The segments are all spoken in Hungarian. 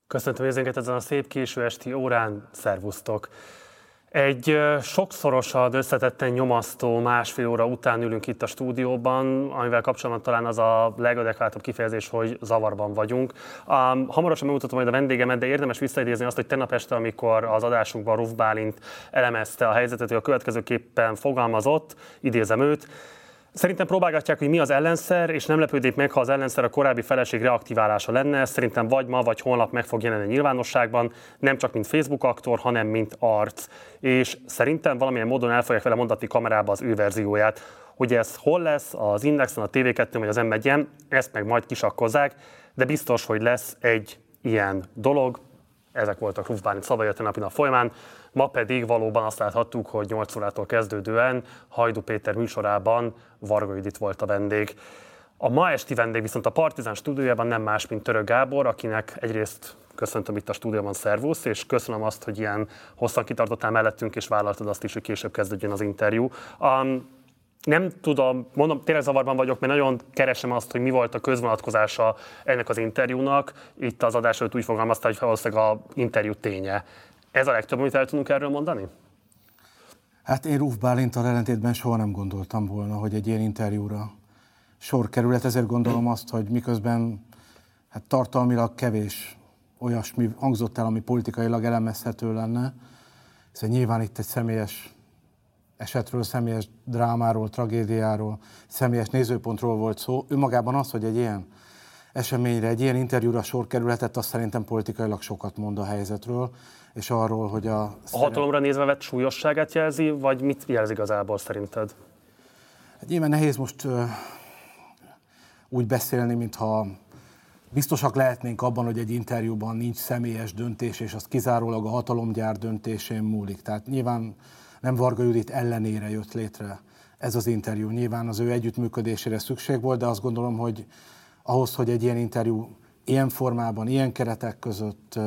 Köszöntöm nézőinket ezen a szép késő esti órán, szervusztok! Egy sokszorosan összetetten nyomasztó másfél óra után ülünk itt a stúdióban, amivel kapcsolatban talán az a legadekvátabb kifejezés, hogy zavarban vagyunk. Hamarosan bemutatom majd a vendégemet, de érdemes visszaidézni azt, hogy tegnap este, amikor az adásunkban Ruf Bálint elemezte a helyzetet, ő a következőképpen fogalmazott, idézem őt: szerintem próbálgatják, hogy mi az ellenszer, és nem lepődik meg, ha az ellenszer a korábbi feleség reaktiválása lenne. Szerintem vagy ma, vagy holnap meg fog jelenni nyilvánosságban, nem csak mint Facebook aktor, hanem mint arc. És szerintem valamilyen módon el fogják vele mondatni kamerába az ő verzióját. Hogy ez hol lesz, az Indexen, a TV2 vagy az M1-en, ezt meg majd kisakkozzák, de biztos, hogy lesz egy ilyen dolog. Ezek voltak Ruf Bálint szavai a tegnapi nap folyamán. Ma pedig valóban azt láthattuk, hogy 8 órától kezdődően Hajdú Péter műsorában Varga Judit volt a vendég. A ma esti vendég viszont a Partizán stúdiójában nem más, mint Török Gábor, akinek egyrészt köszöntöm itt a stúdióban, szervusz, és köszönöm azt, hogy ilyen hosszan kitartottál mellettünk, és vállaltad azt is, hogy később kezdődjön az interjú. Nem tudom, mondom, tényleg zavarban vagyok, mert nagyon keresem azt, hogy mi volt a közvonatkozása ennek az interjúnak. Itt az adás előtt úgy fogalmazta, hogy valószínűleg az interjú ténye. Ez a legtöbb, amit el tudunk erről mondani? Hát én Ruf Bálinttal ellentétben soha nem gondoltam volna, hogy egy ilyen interjúra sor kerül. Ezért gondolom azt, hogy miközben tartalmilag kevés olyasmi hangzott el, ami politikailag elemezhető lenne, hiszen nyilván itt egy személyes esetről, személyes drámáról, tragédiáról, személyes nézőpontról volt szó. Önmagában az, hogy egy ilyen eseményre, egy ilyen interjúra sor kerülhetett, azt szerintem politikailag sokat mond a helyzetről, és arról, hogy a hatalomra nézve vett súlyosságát jelzi, vagy mit jelzi igazából szerinted? Nyilván nehéz most úgy beszélni, mintha biztosak lehetnénk abban, hogy egy interjúban nincs személyes döntés, és az kizárólag a hatalomgyár döntésén múlik. Tehát nyilván nem Varga Judit ellenére jött létre ez az interjú. Nyilván az ő együttműködésére szükség volt, de azt gondolom, hogy ahhoz, hogy egy ilyen interjú ilyen formában, ilyen keretek között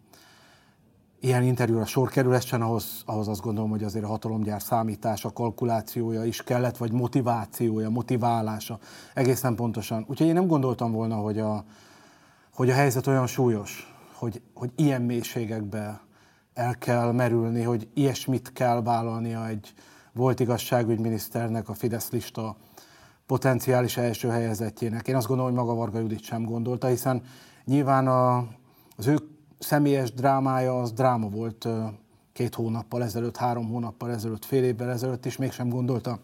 ilyen interjúra sor kerülhessen, ahhoz azt gondolom, hogy azért a hatalomgyár számítása, kalkulációja is kellett, vagy motivációja, motiválása egészen pontosan. Úgyhogy én nem gondoltam volna, hogy a helyzet olyan súlyos, hogy ilyen mélységekbe el kell merülni, hogy ilyesmit kell vállalnia egy volt igazságügyminiszternek, a Fidesz lista potenciális első helyezettjének. Én azt gondolom, hogy maga Varga Judit sem gondolta, hiszen nyilván az ő személyes drámája az dráma volt 2 hónappal ezelőtt, 3 hónappal ezelőtt, fél évvel ezelőtt is, mégsem gondolta,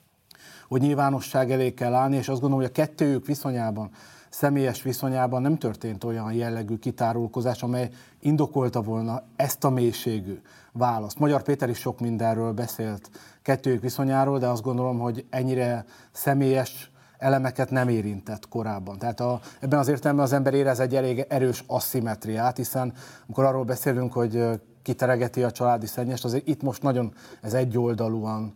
hogy nyilvánosság elé kell állni, és azt gondolom, hogy a kettőjük viszonyában, személyes viszonyában nem történt olyan jellegű kitárulkozás, amely indokolta volna ezt a mélységű választ. Magyar Péter is sok mindenről beszélt kettőjük viszonyáról, de azt gondolom, hogy ennyire személyes elemeket nem érintett korábban. Tehát ebben az értelemben az ember érez egy elég erős asszimetriát, hiszen amikor arról beszélünk, hogy kiteregeti a családi szennyest, azért itt most nagyon ez egyoldalúan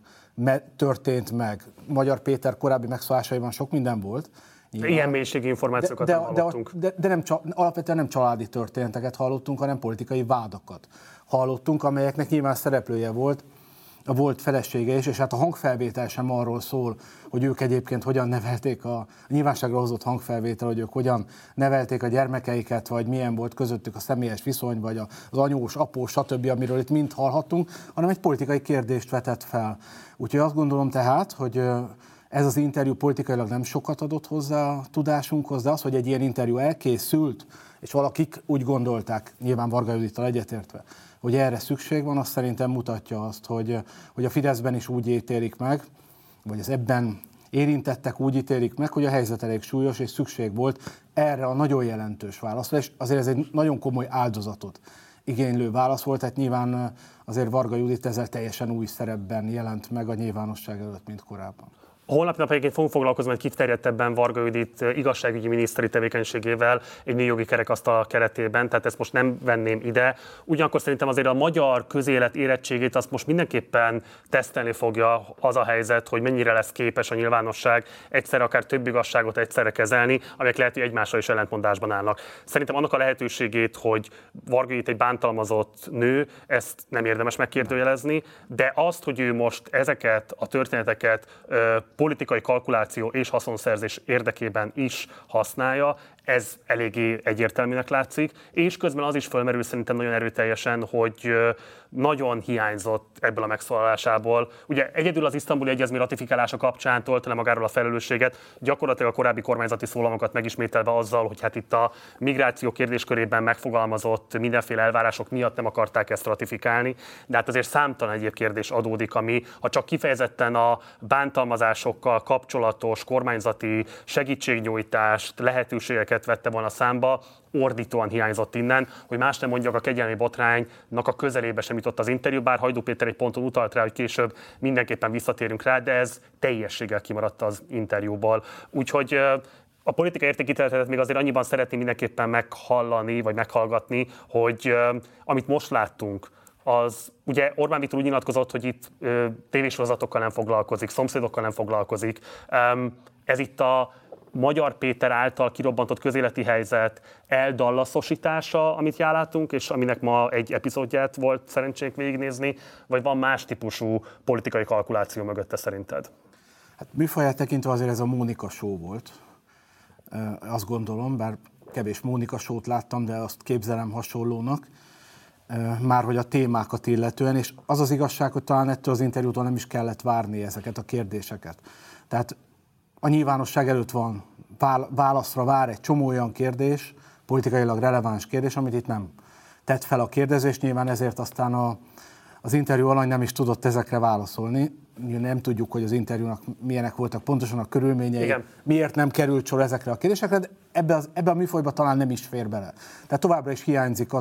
történt meg. Magyar Péter korábbi megszólásaiban sok minden volt. Nyilván. Ilyen mélységi információkat nem hallottunk. De alapvetően nem családi történeteket hallottunk, hanem politikai vádakat hallottunk, amelyeknek nyilván szereplője volt a volt felesége is, és hát a hangfelvétel sem arról szól, hogy ők egyébként hogyan nevelték a nyilvánosságra hozott hangfelvétel, hogy ők hogyan nevelték a gyermekeiket, vagy milyen volt közöttük a személyes viszony, vagy az anyós, após, stb., amiről itt mind hallhattunk, hanem egy politikai kérdést vetett fel. Úgyhogy azt gondolom tehát, hogy ez az interjú politikailag nem sokat adott hozzá a tudásunkhoz, de az, hogy egy ilyen interjú elkészült, és valakik úgy gondolták, nyilván Varga Judittal egyetértve, hogy erre szükség van, azt szerintem mutatja azt, hogy a Fideszben is úgy ítélik meg, vagy az ebben érintettek úgy ítélik meg, hogy a helyzet elég súlyos, és szükség volt erre a nagyon jelentős válaszra, és azért ez egy nagyon komoly áldozatot igénylő válasz volt, tehát nyilván azért Varga Judit ezzel teljesen új szerepben jelent meg a nyilvánosság előtt, mint korábban. Holnap egyébként fogunk foglalkozni majd kiterjedtebben Varga Judit igazságügyi miniszteri tevékenységével egy nőjogi kerekasztal keretében, tehát ezt most nem venném ide. Ugyanakkor szerintem azért a magyar közélet érettségét azt most mindenképpen tesztelni fogja az a helyzet, hogy mennyire lesz képes a nyilvánosság egyszerre akár több igazságot egyszerre kezelni, amelyek lehet, hogy egymással is ellentmondásban állnak. Szerintem annak a lehetőségét, hogy Varga Judit egy bántalmazott nő, ezt nem érdemes megkérdőjelezni, de azt, hogy ő most ezeket a történeteket politikai kalkuláció és haszonszerzés érdekében is használja, ez eléggé egyértelműnek látszik, és közben az is fölmerül szerintem nagyon erőteljesen, hogy nagyon hiányzott ebből a megszólalásából. Ugye egyedül az isztambuli egyezmény ratifikálása kapcsán tolte le magáról a felelősséget, gyakorlatilag a korábbi kormányzati szólamokat megismételve azzal, hogy hát itt a migráció kérdéskörében megfogalmazott mindenféle elvárások miatt nem akarták ezt ratifikálni, de hát azért számtalan egyéb kérdés adódik, ami ha csak kifejezetten a bántalmazásokkal kapcsolatos kormányzati segítségnyújtást, lehetőségeket vette volna számba, ordítóan hiányzott innen, hogy más nem mondjak, a kegyelmi botránynak a közelébe sem jutott az interjú, bár Hajdú Péter egy ponton utalt rá, hogy később mindenképpen visszatérünk rá, de ez teljességgel kimaradt az interjúból. Úgyhogy a politikai értékítéletet még azért annyiban szeretném mindenképpen meghallani, vagy meghallgatni, hogy amit most láttunk, az ugye Orbán Viktor úgy nyilatkozott, hogy itt tévésorozatokkal nem foglalkozik, szomszédokkal nem foglalkozik. Ez itt a Magyar Péter által kirobbantott közéleti helyzet eldallaszosítása, amit látunk, és aminek ma egy epizódját volt szerencsénk végignézni, vagy van más típusú politikai kalkuláció mögötte szerinted? Hát műfaját tekintve azért ez a Mónika show volt. Azt gondolom, bár kevés Mónika show-t láttam, de azt képzelem hasonlónak. Már hogy a témákat illetően, és az az igazság, hogy talán ettől az interjútól nem is kellett várni ezeket a kérdéseket. Tehát a nyilvánosság előtt van, válaszra vár egy csomó olyan kérdés, politikailag releváns kérdés, amit itt nem tett fel a kérdező, és nyilván ezért aztán az interjú alany nem is tudott ezekre válaszolni. Nem tudjuk, hogy az interjúnak milyenek voltak pontosan a körülményei, igen, miért nem került sor ezekre a kérdésekre, de ebbe a műfajba talán nem is fér bele. Tehát továbbra is hiányzik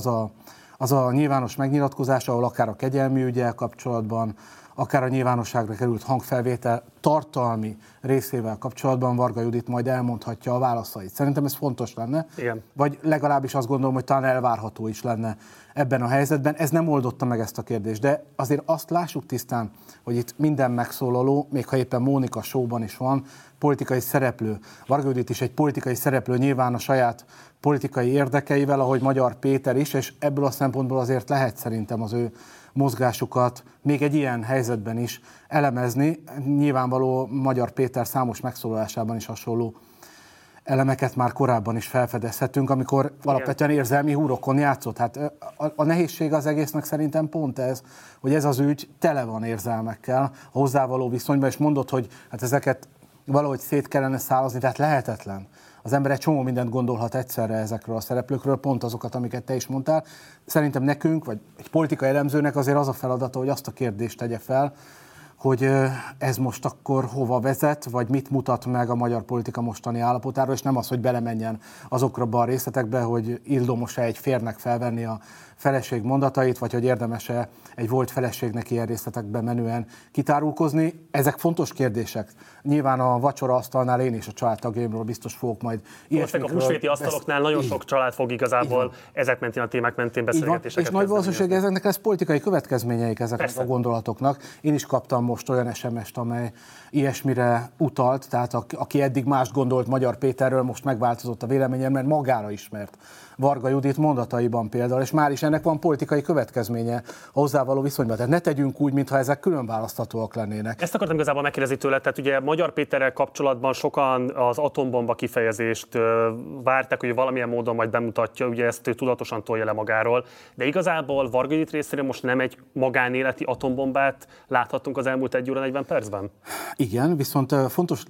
az a nyilvános megnyilatkozás, ahol akár a kegyelmi ügyel kapcsolatban, akár a nyilvánosságra került hangfelvétel tartalmi részével kapcsolatban Varga Judit majd elmondhatja a válaszait. Szerintem ez fontos lenne, igen, vagy legalábbis azt gondolom, hogy talán elvárható is lenne ebben a helyzetben. Ez nem oldotta meg ezt a kérdést, de azért azt lássuk tisztán, hogy itt minden megszólaló, még ha éppen Mónika show-ban is van, politikai szereplő. Varga Judit is egy politikai szereplő, nyilván a saját politikai érdekeivel, ahogy Magyar Péter is, és ebből a szempontból azért lehet szerintem az ő mozgásukat még egy ilyen helyzetben is elemezni. Nyilvánvaló Magyar Péter számos megszólalásában is hasonló elemeket már korábban is felfedezhetünk, amikor alapvetően érzelmi húrokon játszott. Hát a nehézség az egésznek szerintem pont ez, hogy ez az ügy tele van érzelmekkel, a hozzávaló viszonyban, és mondod, hogy hát ezeket valahogy szét kellene szállazni, tehát lehetetlen. Az ember egy csomó mindent gondolhat egyszerre ezekről a szereplőkről, pont azokat, amiket te is mondtál. Szerintem nekünk, vagy egy politikai elemzőnek azért az a feladata, hogy azt a kérdést tegye fel, hogy ez most akkor hova vezet, vagy mit mutat meg a magyar politika mostani állapotáról, és nem az, hogy belemenjen azokra a részletekbe, hogy ildomos-e egy férnek felvenni a feleség mondatait, vagy hogy érdemes-e egy volt feleségnek ilyen részletekben menően kitárulkozni. Ezek fontos kérdések. Nyilván a vacsora asztalnál én is a családtagjaimról biztos fogok majd ilyesmikről. Most a húsvéti asztaloknál nagyon sok család fog igazából ezek mentén, a témák mentén beszélgetéseket. És nagy valószínűség ezeknek lesz politikai következményeik ezeknek a gondolatoknak. Én is kaptam most olyan SMS-t, amely ilyesmire utalt, tehát aki eddig mást gondolt Magyar Péterről, most megváltozott a véleményem, mert magára ismert Varga Judit mondataiban például, és már is ennek van politikai következménye a hozzávaló viszonyban. Tehát ne tegyünk úgy, mintha ezek külön választhatóak lennének. Ezt akartam igazából megkérdezni tőle, tehát ugye Magyar Péterrel kapcsolatban sokan az atombomba kifejezést várták, hogy valamilyen módon majd bemutatja, ugye ezt tudatosan tolja le magáról, de igazából Varga Judit részéről most nem egy magánéleti atombombát láthattunk az elmúlt 1 óra 40 percben? Igen, viszont fontos,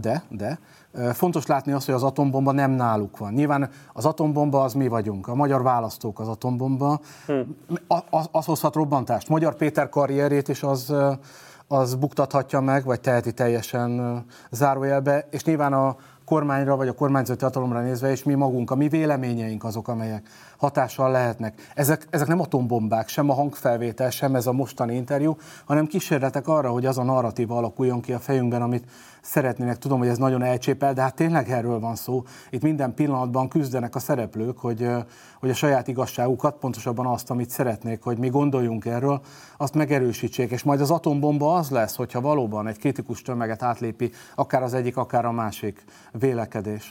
fontos látni azt, hogy az atombomba nem náluk van. Nyilván az atombomba az mi vagyunk, a magyar választók az atombomba, az hozhat robbantást. Magyar Péter karrierét is az buktathatja meg, vagy teheti teljesen zárójelbe, és nyilván a kormányra vagy a kormányzati hatalomra nézve is mi magunk, a mi véleményeink azok, amelyek hatással lehetnek. Ezek nem atombombák, sem a hangfelvétel, sem ez a mostani interjú, hanem kísérletek arra, hogy az a narratíva alakuljon ki a fejünkben, amit szeretnének. Tudom, hogy ez nagyon elcsépel, de hát tényleg erről van szó. Itt minden pillanatban küzdenek a szereplők, hogy a saját igazságukat, pontosabban azt, amit szeretnék, hogy mi gondoljunk erről, azt megerősítsék. És majd az atombomba az lesz, hogyha valóban egy kritikus tömeget átlépi akár az egyik, akár a másik vélekedés.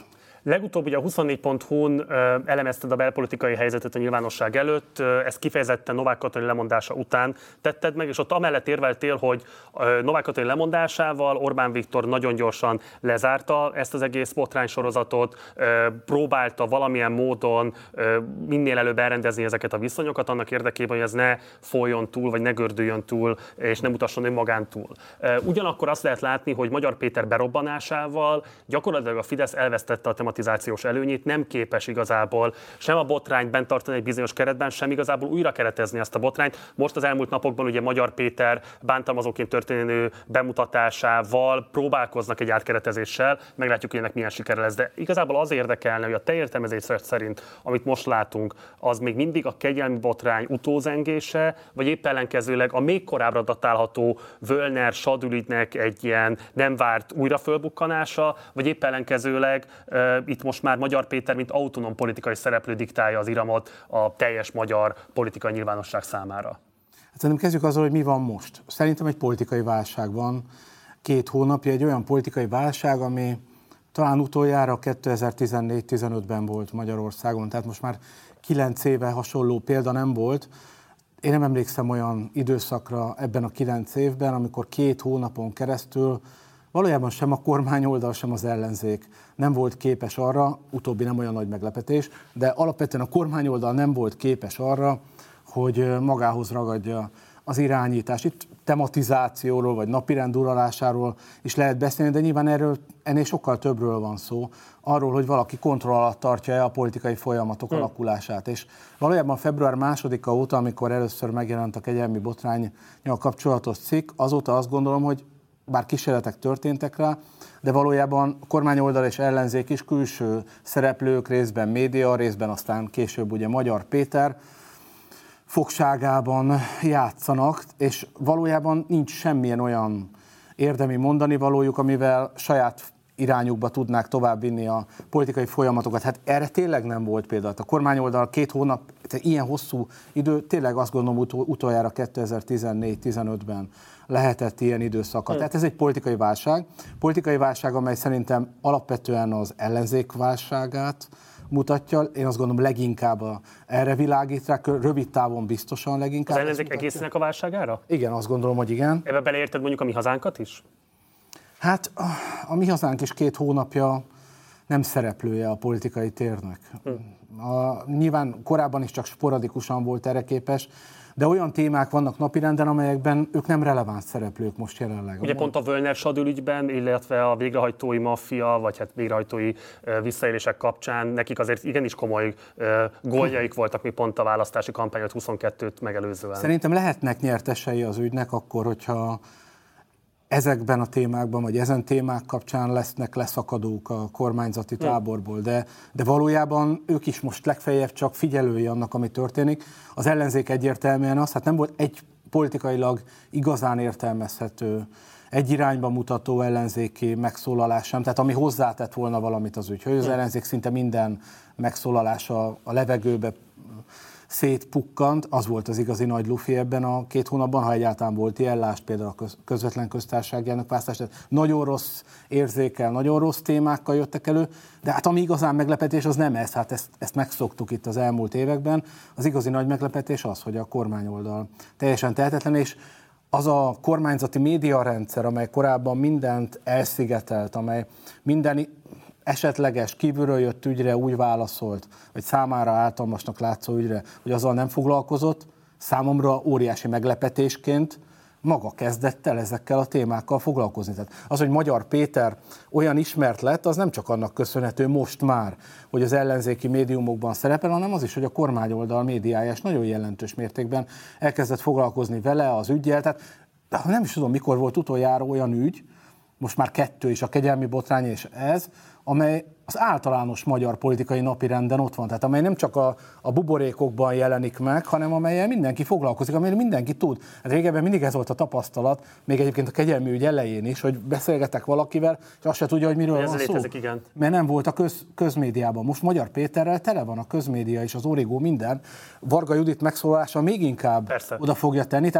Legutóbb ugye a 24.hu-n elemezted a belpolitikai helyzetet a nyilvánosság előtt, ezt kifejezetten Novák Katalin lemondása után tetted meg, és ott amellett érveltél, hogy Novák Katalin lemondásával Orbán Viktor nagyon gyorsan lezárta ezt az egész botránysorozatot, próbálta valamilyen módon minél előbb elrendezni ezeket a viszonyokat, annak érdekében, hogy ez ne folyjon túl, vagy ne gördüljön túl, és nem utasson önmagán túl. Ugyanakkor azt lehet látni, hogy Magyar Péter berobbanásával gyakorlatilag a Fidesz elvesztette a tematizációs előnyét, nem képes igazából sem a botrányt bent tartani egy bizonyos keretben, sem igazából újra keretezni ezt a botrányt. Most az elmúlt napokban ugye Magyar Péter bántalmazóként történő bemutatásával próbálkoznak egy átkeretezéssel, meglátjuk, hogy ennek milyen sikere lesz, de igazából az érdekelne, hogy a te értelmezésed szerint, amit most látunk, az még mindig a kegyelmi botrány utózengése, vagy épp ellenkezőleg a még korábbra datálható Völner-Sad ügynek egy ilyen nem várt újrafölbukkanása, vagy épp ellenkezőleg itt most már Magyar Péter, mint autonóm politikai szereplő diktálja az iramot a teljes magyar politikai nyilvánosság számára? Hát szerintem kezdjük azzal, hogy mi van most. Szerintem egy politikai válság van. 2 hónapja egy olyan politikai válság, ami talán utoljára 2014-15-ben volt Magyarországon, tehát most már 9 éve hasonló példa nem volt. Én nem emlékszem olyan időszakra ebben a 9 évben, amikor 2 hónapon keresztül valójában sem a kormányoldal, sem az ellenzék nem volt képes arra, utóbbi nem olyan nagy meglepetés, de alapvetően a kormányoldal nem volt képes arra, hogy magához ragadja az irányítást. Itt tematizációról vagy napirend uralásáról is lehet beszélni, de nyilván ennél sokkal többről van szó. Arról, hogy valaki kontroll alatt tartja-e a politikai folyamatok alakulását. És valójában február 2-a óta, amikor először megjelent a kegyelmi botránnyal kapcsolatos cikk, azóta azt gondolom, hogy bár kísérletek történtek rá, de valójában kormányoldal és ellenzék is külső szereplők, részben média, részben aztán később ugye Magyar Péter fogságában játszanak, és valójában nincs semmilyen olyan érdemi mondani valójuk, amivel saját irányukba tudnák továbbvinni a politikai folyamatokat. Hát erre tényleg nem volt példa. A kormányoldal 2 hónap, ilyen hosszú idő, tényleg azt gondolom utoljára 2014-15-ben lehetett ilyen időszaka. Tehát ez egy politikai válság. Politikai válság, amely szerintem alapvetően az ellenzék válságát mutatja. Én azt gondolom leginkább erre világít rá, rövid távon biztosan leginkább. Az ellenzék egésznek a válságára? Igen, azt gondolom, hogy igen. Ebbe beleérted mondjuk a Mi Hazánkat is? Hát a Mi Hazánk is 2 hónapja nem szereplője a politikai térnek. Nyilván korábban is csak sporadikusan volt erre képes, de olyan témák vannak napirenden, amelyekben ők nem releváns szereplők most jelenleg. Ugye pont a Völner-Sad ügyben, illetve a végrehajtói maffia, vagy hát végrehajtói visszaélések kapcsán nekik azért igenis komoly góljaik voltak, mi pont a választási kampányot 22-t megelőzően. Szerintem lehetnek nyertesei az ügynek akkor, hogyha ezekben a témákban, vagy ezen témák kapcsán lesznek leszakadók a kormányzati táborból, de valójában ők is most legfeljebb csak figyelői annak, ami történik. Az ellenzék egyértelműen az, hát nem volt egy politikailag igazán értelmezhető, egy irányba mutató ellenzéki megszólalás sem, tehát ami hozzátett volna valamit az ügyhöz. Az ellenzék szinte minden megszólalása a levegőbe szétpukkant, az volt az igazi nagy lufi ebben a 2 hónapban, ha egyáltalán volt ilyen, lásd például a közvetlen köztársasági elnökválasztás, tehát nagyon rossz érzékkel, nagyon rossz témákkal jöttek elő, de hát ami igazán meglepetés, az nem ez, hát ezt megszoktuk itt az elmúlt években, az igazi nagy meglepetés az, hogy a kormányoldal teljesen tehetetlen, és az a kormányzati médiarendszer, amely korábban mindent elszigetelt, amely minden esetleges, kívülről jött ügyre úgy válaszolt, vagy számára általmasnak látszó ügyre, hogy azzal nem foglalkozott, számomra óriási meglepetésként maga kezdett el ezekkel a témákkal foglalkozni. Tehát az, hogy Magyar Péter olyan ismert lett, az nem csak annak köszönhető most már, hogy az ellenzéki médiumokban szerepel, hanem az is, hogy a kormányoldal médiája is nagyon jelentős mértékben elkezdett foglalkozni vele, az üggyel. Tehát nem is tudom, mikor volt utoljára olyan ügy, most már 2 is, a kegyelmi botrány és ez, amely az általános magyar politikai napirenden ott van, tehát amely nem csak a buborékokban jelenik meg, hanem amellyel mindenki foglalkozik, amelyről mindenki tud. Hát régebben mindig ez volt a tapasztalat, még egyébként a kegyelmi ügy elején is, hogy beszélgetek valakivel, és azt se tudja, hogy miről van szó. Igen. Mert nem volt a közmédiában. Most Magyar Péterrel tele van a közmédia és az origó minden. Varga Judit megszólalása még inkább oda fogja tenni, tehát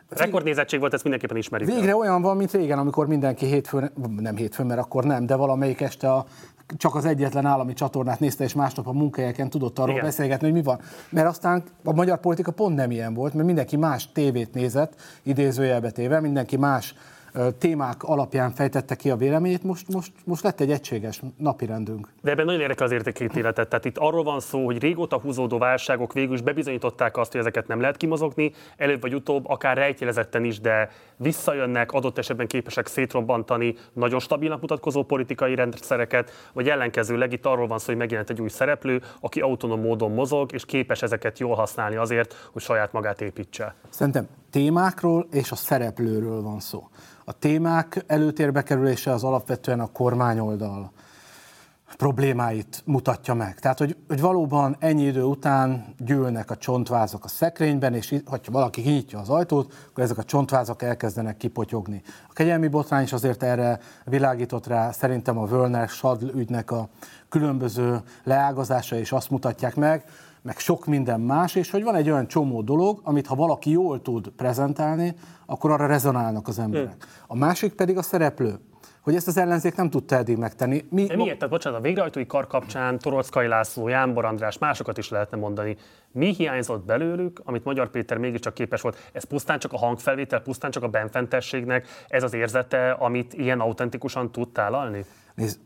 Rekordnézettség volt, ezt mindenképpen ismerjük. Végre olyan van, mint régen, amikor mindenki nem hétfőn, mert akkor nem, de valamelyik este csak az egyetlen állami csatornát nézte, és másnap a munkahelyeken tudott arról beszélgetni, hogy mi van. Mert aztán a magyar politika pont nem ilyen volt, mert mindenki más tévét nézett, idézőjelbe téve, mindenki más témák alapján fejtette ki a véleményét, most lett egy egységes napirendünk. De ebben nagyon érdekel az értékítéletet. Tehát itt arról van szó, hogy régóta húzódó válságok végül is bebizonyították azt, hogy ezeket nem lehet kimozogni, előbb vagy utóbb, akár rejtjelezetten is, de visszajönnek, adott esetben képesek szétrobbantani nagyon stabilnak mutatkozó politikai rendszereket, vagy ellenkezőleg itt arról van szó, hogy megjelent egy új szereplő, aki autonóm módon mozog, és képes ezeket jól használni azért, hogy saját magát építse. Szerintem témákról és a szereplőről van szó. A témák előtérbe kerülése az alapvetően a kormányoldal problémáit mutatja meg. Tehát, hogy valóban ennyi idő után gyűlnek a csontvázak a szekrényben, és ha valaki kinyitja az ajtót, akkor ezek a csontvázak elkezdenek kipotyogni. A kegyelmi botrány is azért erre világított rá, szerintem a Völner-Sadl ügynek a különböző leágazása is azt mutatják meg sok minden más, és hogy van egy olyan csomó dolog, amit ha valaki jól tud prezentálni, akkor arra rezonálnak az emberek. A másik pedig a szereplő, hogy ezt az ellenzék nem tudta eddig megtenni. De miért? Tehát bocsánat, a végrehajtói kar kapcsán Toroczkai László, Jánbor András, másokat is lehetne mondani. Mi hiányzott belőlük, amit Magyar Péter mégiscsak képes volt? Ez pusztán csak a hangfelvétel, pusztán csak a benfentességnek ez az érzete, amit ilyen autentikusan tud tálalni? Nézd,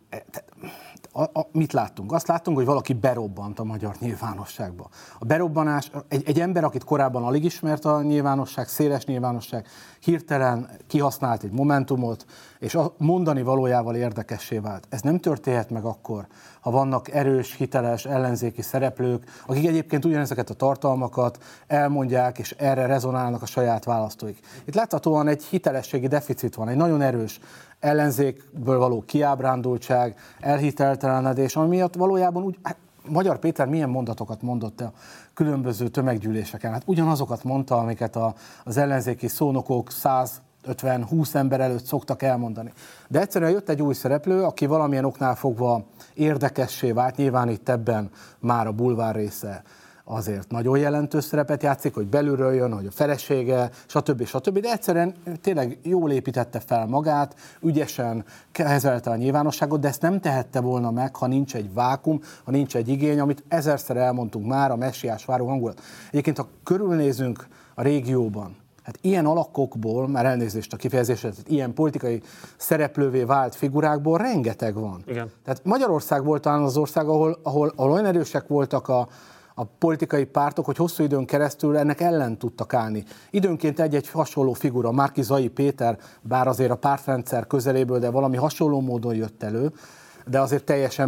mit láttunk? Azt láttunk, hogy valaki berobbant a magyar nyilvánosságba. A berobbanás, egy ember, akit korábban alig ismert a nyilvánosság, széles nyilvánosság, hirtelen kihasznált egy momentumot, és a mondani valójával érdekessé vált. Ez nem történhet meg akkor, ha vannak erős, hiteles, ellenzéki szereplők, akik egyébként ugyanezeket a tartalmakat elmondják, és erre rezonálnak a saját választóik. Itt láthatóan egy hitelességi deficit van, egy nagyon erős ellenzékből való kiábrándultság, elhiteltelenedés, ami miatt valójában úgy, Magyar Péter milyen mondatokat mondott a különböző tömeggyűléseken? Hát ugyanazokat mondta, amiket az ellenzéki szónokok 150-20 ember előtt szoktak elmondani. De egyszerűen jött egy új szereplő, aki valamilyen oknál fogva érdekessé vált, nyilván itt ebben már a bulvár része azért nagyon jelentős szerepet játszik, hogy belülről jön, hogy a felesége, stb. De egyszerűen tényleg jól építette fel magát, ügyesen kezelte a nyilvánosságot, de ezt nem tehette volna meg, ha nincs egy vákum, ha nincs egy igény, amit ezerszer elmondtunk már, a messiás váró hangulat. Egyébként, ha körülnézünk a régióban, hát ilyen alakokból, már elnézést a kifejezésre, ilyen politikai szereplővé vált figurákból rengeteg van. Igen. Tehát Magyarország volt talán az ország, ahol olyan erősek voltak a politikai pártok, hogy hosszú időn keresztül ennek ellen tudtak állni. Időnként egy-egy hasonló figura, Márki-Zay Péter, bár azért a pártrendszer közeléből, de valami hasonló módon jött elő, de azért teljesen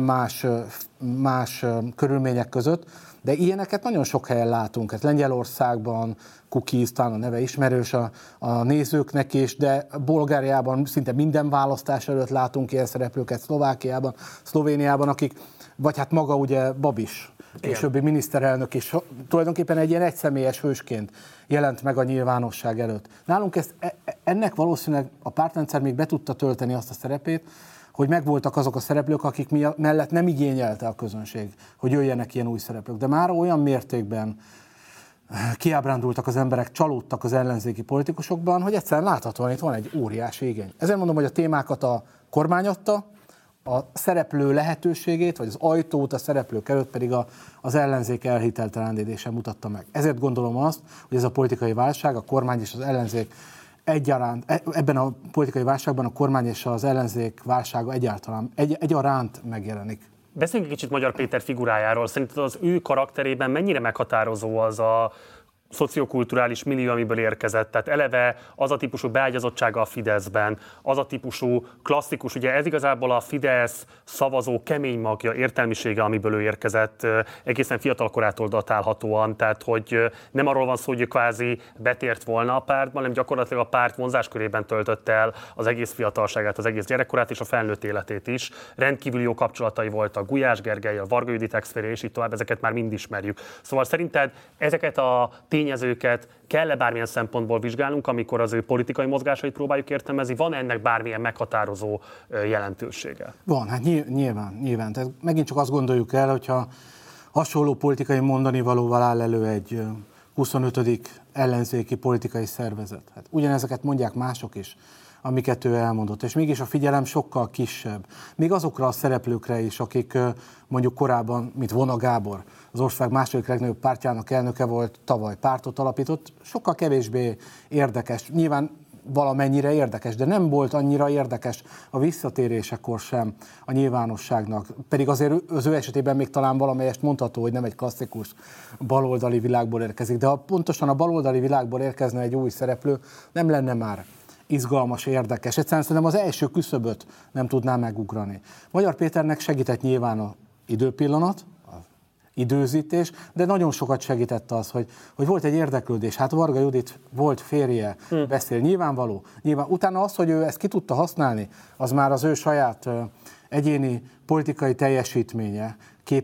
más körülmények között. De ilyeneket nagyon sok helyen látunk. Hát Lengyelországban, Kukiz, talán a neve ismerős a nézőknek is, de Bulgáriában szinte minden választás előtt látunk ilyen szereplőket, Szlovákiában, Szlovéniában, akik, vagy hát maga ugye Babis, későbbi miniszterelnök is tulajdonképpen egy ilyen egyszemélyes hősként jelent meg a nyilvánosság előtt. Nálunk ennek valószínűleg a pártrendszer még be tudta tölteni azt a szerepét, hogy megvoltak azok a szereplők, akik mellett nem igényelte a közönség, hogy jöjjenek ilyen új szereplők. De már olyan mértékben kiábrándultak az emberek, csalódtak az ellenzéki politikusokban, hogy egyszerűen láthatóan itt van egy óriási igény. Ezért mondom, hogy a témákat a kormány adta, a szereplő lehetőségét, vagy az ajtót a szereplők előtt pedig az ellenzék elhiteltelenedése mutatta meg. Ezért gondolom azt, hogy ez a politikai válság, a kormány és az ellenzék egyaránt, ebben a politikai válságban a kormány és az ellenzék válsága egyaránt megjelenik. Beszéljünk egy kicsit Magyar Péter figurájáról. Szerinted az ő karakterében mennyire meghatározó az a szociokulturális millió, amiből érkezett. Tehát eleve az a típusú beágyazottsága a Fideszben, az a típusú klasszikus, ugye ez igazából a Fidesz szavazó kemény magja, értelmisége, amiből ő érkezett, egészen fiatal korától datálhatóan, tehát hogy nem arról van szó, hogy ő kvázi betért volna a pártban, hanem gyakorlatilag a párt vonzáskörében töltötte el az egész fiatalságát, az egész gyerekkorát és a felnőtt életét is. Rendkívül jó kapcsolatai voltak Gulyás Gergellyel, Varga Judit ex-férje, és így tovább, ezeket már mind ismerjük. Szóval szerinted ezeket a tényezőket kell-e bármilyen szempontból vizsgálnunk, amikor az ő politikai mozgásait próbáljuk értelmezni? Van ennek bármilyen meghatározó jelentősége? Van, hát nyilván. Tehát megint csak azt gondoljuk el, hogyha hasonló politikai mondani valóval áll elő egy 25. ellenzéki politikai szervezet. Hát ugyanezeket mondják mások is, amiket ő elmondott, és mégis a figyelem sokkal kisebb. Még azokra a szereplőkre is, akik mondjuk korábban, mint Vona Gábor, az ország második legnagyobb pártjának elnöke volt, tavaly pártot alapított, sokkal kevésbé érdekes. Nyilván valamennyire érdekes, de nem volt annyira érdekes a visszatérésekor sem a nyilvánosságnak. Pedig azért az ő esetében még talán valamelyest mondható, hogy nem egy klasszikus baloldali világból érkezik, de ha pontosan a baloldali világból érkezne egy új szereplő, nem lenne már izgalmas, érdekes. Egyszerűen szerintem az első küszöböt nem tudná megugrani. Magyar Péternek segített nyilván az időpillanat, időzítés, de nagyon sokat segített az, hogy volt egy érdeklődés. Hát Varga Judit volt férje, beszél, nyilvánvaló. Nyilván. Utána az, hogy ő ezt ki tudta használni, az már az ő saját egyéni politikai teljesítménye,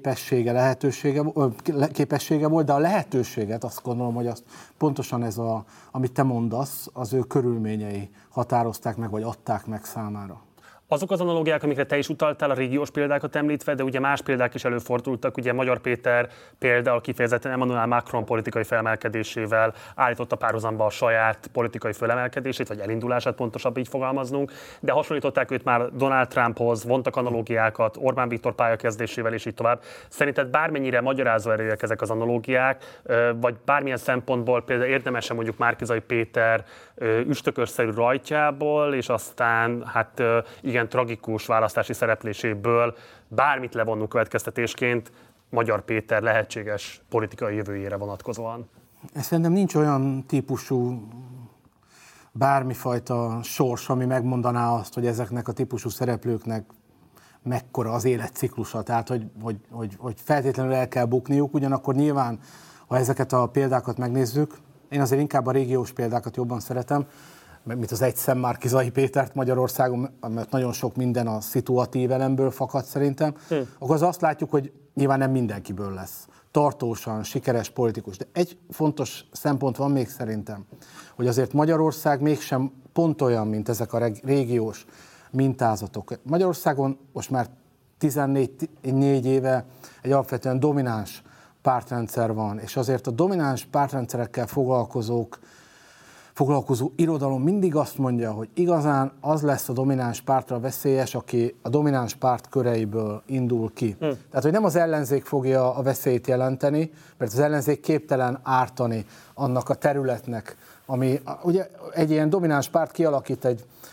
képessége volt, de a lehetőséget, azt gondolom, hogy azt pontosan ez, amit te mondasz, az ő körülményei határozták meg, vagy adták meg számára. Azok az analógiák, amikre te is utaltál, a régiós példákat említve, de ugye más példák is előfordultak. Ugye Magyar Péter például kifejezetten Emmanuel Macron politikai felemelkedésével állította párhuzamba a saját politikai felemelkedését, vagy elindulását, pontosabb így fogalmaznunk, de hasonlították őt már Donald Trumphoz, vontak analógiákat, Orbán Viktor pályakezdésével, és így tovább. Szerinted bármennyire magyarázó erőek ezek az analógiák, vagy bármilyen szempontból például érdemes-e mondjuk Márki-Zay Péter üstökösszerű rajtjából, és aztán hát igen, tragikus választási szerepléséből bármit levonnunk következtetésként Magyar Péter lehetséges politikai jövőjére vonatkozóan? Szerintem nincs olyan típusú bármifajta sors, ami megmondaná azt, hogy ezeknek a típusú szereplőknek mekkora az életciklusa, tehát hogy feltétlenül el kell bukniuk, ugyanakkor nyilván, ha ezeket a példákat megnézzük, én azért inkább a régiós példákat jobban szeretem, mint az egyszem Márki-Zay Pétert Magyarországon, mert nagyon sok minden a szituatív elemből fakad szerintem, akkor az azt látjuk, hogy nyilván nem mindenkiből lesz tartósan sikeres politikus. De egy fontos szempont van még szerintem, hogy azért Magyarország mégsem pont olyan, mint ezek a régiós mintázatok. Magyarországon most már 14 éve egy alapvetően domináns pártrendszer van, és azért a domináns pártrendszerekkel foglalkozó irodalom mindig azt mondja, hogy igazán az lesz a domináns pártra veszélyes, aki a domináns párt köreiből indul ki. Tehát, hogy nem az ellenzék fogja a veszélyt jelenteni, mert az ellenzék képtelen ártani annak a területnek, ami ugye egy ilyen domináns párt kialakít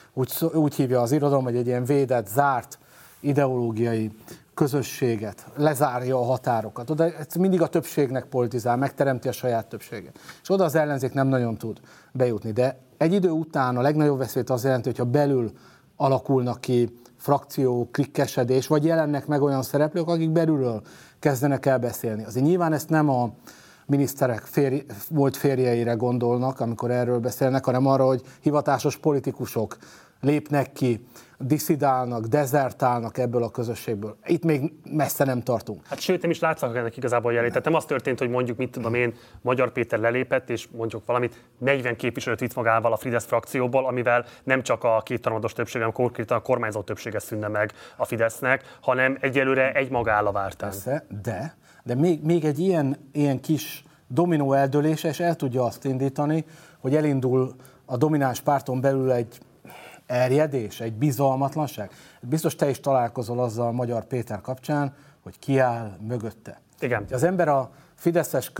úgy hívja az irodalom, hogy egy ilyen védett, zárt ideológiai közösséget, lezárja a határokat. Oda mindig a többségnek politizál, megteremti a saját többséget. És oda az ellenzék nem nagyon tud bejutni. De egy idő után a legnagyobb veszélyt az jelenti, hogyha belül alakulnak ki frakció, klikkesedés, vagy jelennek meg olyan szereplők, akik belülről kezdenek el beszélni. Azért nyilván ezt nem a miniszterek volt férjeire gondolnak, amikor erről beszélnek, hanem arra, hogy hivatásos politikusok lépnek ki, diszidálnak, dezertálnak ebből a közösségből. Itt még messze nem tartunk. Hát sőt, nem is látszak ennek igazából jelét. Tehát nem az történt, hogy mondjuk, mit tudom én, Magyar Péter lelépett, és mondjuk valamit 40 képviselőt vitt magával a Fidesz frakcióból, amivel nem csak a kétharmados többség, hanem konkrétan a kormányzó többsége szűnne meg a Fidesznek, hanem egyelőre egy magálla vártán. Persze, de még egy ilyen kis dominó eldőlése, és el tudja azt indítani, hogy elindul a domináns párton belül egy erjedés, egy bizalmatlanság. Biztos te is találkozol azzal Magyar Péter kapcsán, hogy ki áll mögötte. Igen. Az ember a fideszes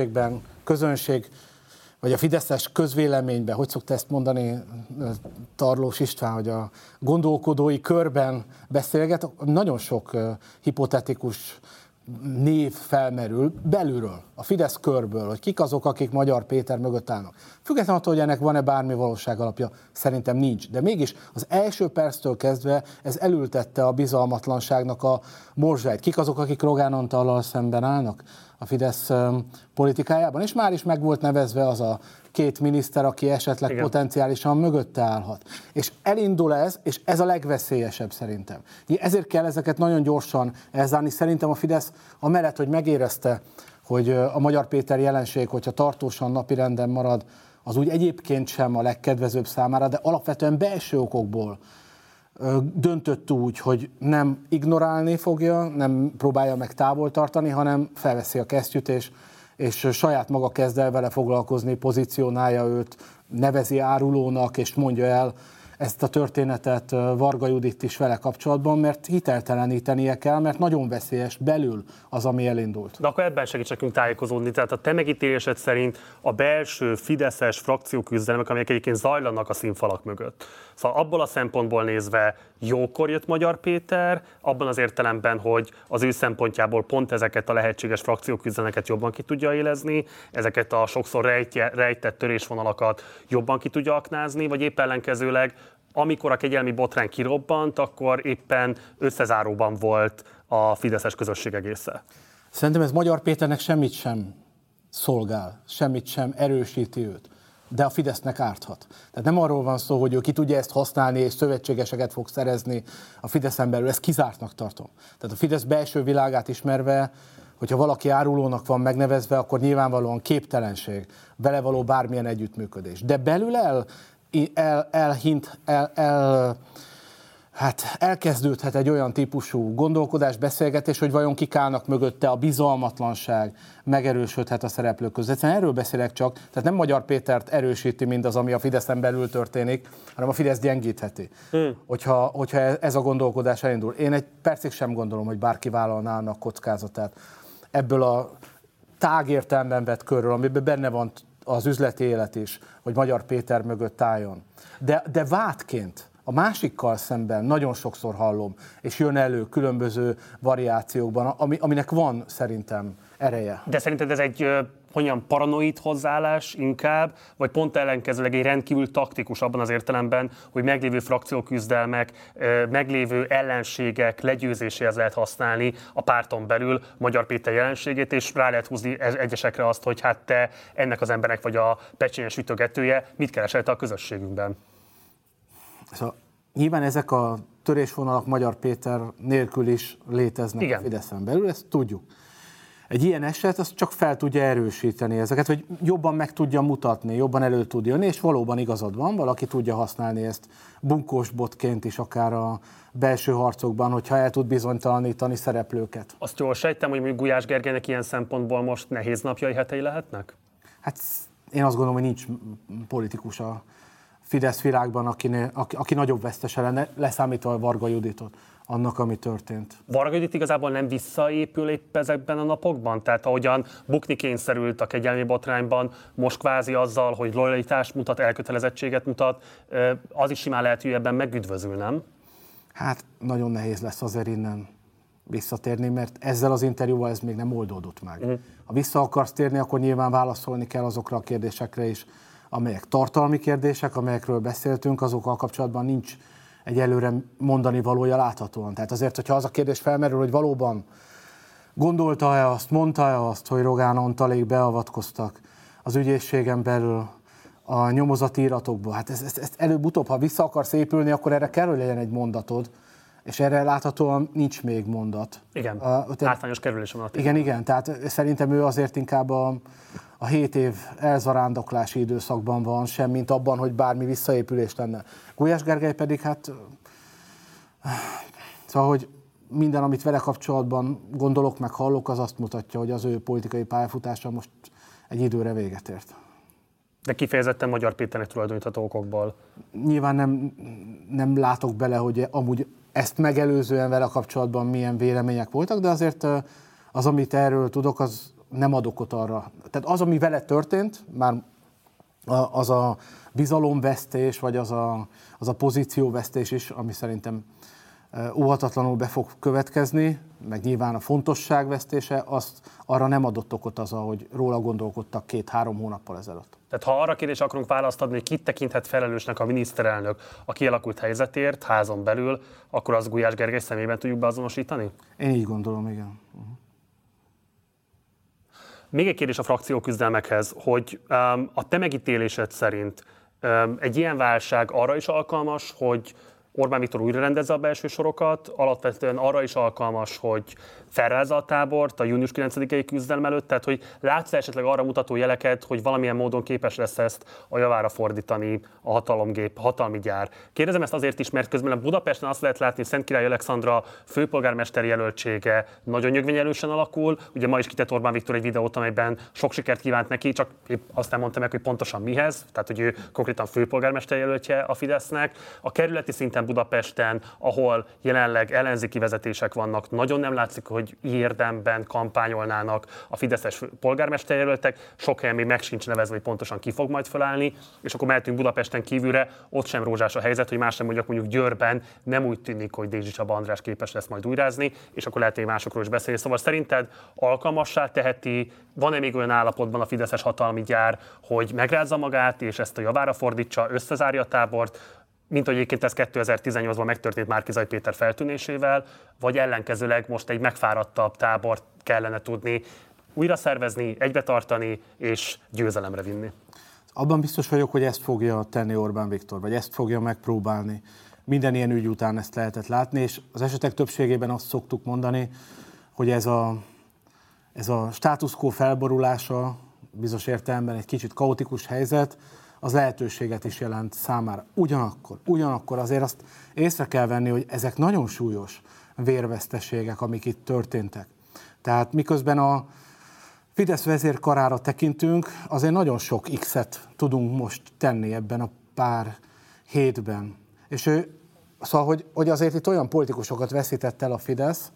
közönség, vagy a fideszes közvéleményben, hogy szokta ezt mondani Tarlós István, hogy a gondolkodói körben beszélget, nagyon sok hipotetikus név felmerül belülről, a Fidesz körből, hogy kik azok, akik Magyar Péter mögött állnak. Függetlenül attól, hogy ennek van-e bármi valóság alapja, szerintem nincs. De mégis az első perctől kezdve ez elültette a bizalmatlanságnak a morzsáit. Kik azok, akik Rogán Antallal szemben állnak a Fidesz politikájában, és már is meg volt nevezve az a két miniszter, aki esetleg potenciálisan mögötte állhat. És elindul ez, és ez a legveszélyesebb szerintem. Ezért kell ezeket nagyon gyorsan elzárni. Szerintem a Fidesz amellett, hogy megérezte, hogy a Magyar Péter jelenség, hogyha tartósan napirenden marad, az úgy egyébként sem a legkedvezőbb számára, de alapvetően belső okokból döntött úgy, hogy nem ignorálni fogja, nem próbálja meg távol tartani, hanem felveszi a kesztyűt, és saját maga kezd el vele foglalkozni, pozícionálja őt, nevezi árulónak, és mondja el ezt a történetet Varga Judit is vele kapcsolatban, mert hiteltelenítenie kell, mert nagyon veszélyes belül az, ami elindult. De akkor ebben segíts nekünk tájékozódni. Tehát a te megítélésed szerint a belső fideszes frakcióküzdelmek, amelyek egyébként zajlanak a színfalak mögött. Szóval abból a szempontból nézve jókor jött Magyar Péter, abban az értelemben, hogy az ő szempontjából pont ezeket a lehetséges frakcióküzdelmeket jobban ki tudja élezni, ezeket a sokszor rejtett törésvonalakat jobban ki tudja aknázni, vagy épp ellenkezőleg, amikor a kegyelmi botrány kirobbant, akkor éppen összezáróban volt a fideszes közösség egésze. Szerintem ez Magyar Péternek semmit sem szolgál, semmit sem erősíti őt, de a Fidesznek árthat. Tehát nem arról van szó, hogy ő ki tudja ezt használni, és szövetségeseket fog szerezni a Fideszen belül, ezt kizártnak tartom. Tehát a Fidesz belső világát ismerve, hogyha valaki árulónak van megnevezve, akkor nyilvánvalóan képtelenség, vele való bármilyen együttműködés. De belül elkezdődhet egy olyan típusú gondolkodás, beszélgetés, hogy vajon kik állnak mögötte, a bizalmatlanság megerősödhet a szereplők között. Egyszerűen erről beszélek csak, tehát nem Magyar Pétert erősíti mindaz, ami a Fideszen belül történik, hanem a Fidesz gyengítheti, hogyha ez a gondolkodás elindul. Én egy percig sem gondolom, hogy bárki vállalná annak kockázatát ebből a tágértelemben vett körről, amiben benne van az üzleti élet is, hogy Magyar Péter mögött álljon. De vádként a másikkal szemben nagyon sokszor hallom, és jön elő különböző variációkban, aminek van szerintem ereje. De szerinted ez egy paranoid hozzáállás inkább, vagy pont ellenkezőleg egy rendkívül taktikus abban az értelemben, hogy meglévő frakcióküzdelmek, meglévő ellenségek legyőzéséhez lehet használni a párton belül Magyar Péter jelenségét, és rá lehet húzni egyesekre azt, hogy hát te ennek az embernek vagy a pecsényes ütögetője, mit keresel te a közösségünkben? Szóval nyilván ezek a törésvonalak Magyar Péter nélkül is léteznek. Igen. A Fideszen belül, ezt tudjuk. Egy ilyen eset az csak fel tudja erősíteni ezeket, hogy jobban meg tudja mutatni, jobban elő tud jönni, és valóban igazad van, valaki tudja használni ezt bunkós botként is, akár a belső harcokban, hogyha el tud bizonytalanítani szereplőket. Azt jól sejtem, hogy Gulyás Gergelynek ilyen szempontból most nehéz napjai, hetei lehetnek? Hát én azt gondolom, hogy nincs politikus a Fidesz világban, aki nagyobb vesztese lenne, leszámítva a Varga Juditot, annak, ami történt. Varga Judit igazából nem visszaépül épp ezekben a napokban? Tehát ahogyan bukni kényszerült a kegyelmi botrányban, most kvázi azzal, hogy lojalitást mutat, elkötelezettséget mutat, az is simán lehet, hogy ebben megüdvözül, nem? Hát nagyon nehéz lesz azért innen visszatérni, mert ezzel az interjúval ez még nem oldódott meg. Ha vissza akarsz térni, akkor nyilván válaszolni kell azokra a kérdésekre is, amelyek tartalmi kérdések, amelyekről beszéltünk, azokkal kapcsolatban nincs egy előre mondani valója láthatóan. Tehát azért, hogyha az a kérdés felmerül, hogy valóban gondolta-e azt, mondta-e azt, hogy Rogán Antalék beavatkoztak az ügyészségen belül a nyomozati iratokba. Hát ezt előbb-utóbb, ha vissza akarsz épülni, akkor erre kell, hogy legyen egy mondatod, és erre láthatóan nincs még mondat. Igen, látványos kerülés van. Igen, tehát szerintem ő azért inkább a 7 év elzarándoklási időszakban van, sem mint abban, hogy bármi visszaépülés lenne. Gulyás Gergely pedig szóval, hogy minden, amit vele kapcsolatban gondolok, meg hallok, az azt mutatja, hogy az ő politikai pályafutása most egy időre véget ért. De kifejezetten Magyar Péternek tulajdonítható okokból. Nyilván nem látok bele, hogy amúgy ezt megelőzően vele kapcsolatban milyen vélemények voltak, de azért az, amit erről tudok, az nem ad okot arra. Tehát az, ami vele történt, már az a bizalomvesztés, vagy az a pozícióvesztés is, ami szerintem óhatatlanul be fog következni, meg nyilván a fontosságvesztése, arra nem adott okot az, ahogy róla gondolkodtak 2-3 hónappal ezelőtt. Tehát ha arra kérdés akarunk választ adni, hogy kit tekinthet felelősnek a miniszterelnök a kialakult helyzetért házon belül, akkor az Gulyás Gergely személyében tudjuk beazonosítani? Én így gondolom, igen. Még egy kérdés a frakcióküzdelmekhez, hogy a te megítélésed szerint egy ilyen válság arra is alkalmas, hogy Orbán Viktor újra rendezze a belső sorokat, alapvetően arra is alkalmas, hogy felrázza a tábort a június 9-i küzdelem előtt, tehát hogy látsz esetleg arra mutató jeleket, hogy valamilyen módon képes lesz ezt a javára fordítani a hatalmi gyár. Kérdezem ezt azért is, mert közben Budapesten azt lehet látni, hogy Szentkirály Alexandra főpolgármester jelöltsége nagyon nyögvenyelősen alakul. Ugye ma is kitett Orbán Viktor egy videót, amelyben sok sikert kívánt neki, csak azt nem mondta meg, hogy pontosan mihez, tehát hogy ő konkrétan főpolgármester jelöltje a Fidesznek. A kerületi szinten Budapesten, ahol jelenleg ellenzéki vezetések vannak, nagyon nem látszik, hogy érdemben kampányolnának a fideszes polgármesterjelöltek, sok helyen még meg sincs nevezve, hogy pontosan ki fog majd felállni, és akkor mehetünk Budapesten kívülre, ott sem rózsás a helyzet, hogy más nem mondjuk Győrben nem úgy tűnik, hogy Dézsi Csaba András képes lesz majd újrázni, és akkor lehet, hogy másokról is beszélni. Szóval szerinted alkalmassá teheti, van-e még olyan állapotban a fideszes hatalmi gyár, hogy megrázza magát, és ezt a javára fordítsa, összezárja a tábort, mint hogy egyébként ez 2018-ban megtörtént Márki-Zay Péter feltűnésével, vagy ellenkezőleg most egy megfáradtabb tábort kellene tudni újra szervezni, egybetartani és győzelemre vinni? Abban biztos vagyok, hogy ezt fogja tenni Orbán Viktor, vagy ezt fogja megpróbálni. Minden ilyen ügy után ezt lehetett látni, és az esetek többségében azt szoktuk mondani, hogy ez a status quo felborulása, bizonyos értelemben egy kicsit kaotikus helyzet, az lehetőséget is jelent számára. Ugyanakkor azért azt észre kell venni, hogy ezek nagyon súlyos vérveszteségek, amik itt történtek. Tehát miközben a Fidesz vezérkarára tekintünk, azért nagyon sok X-et tudunk most tenni ebben a pár hétben. És szóval, hogy azért itt olyan politikusokat veszített el a Fidesz,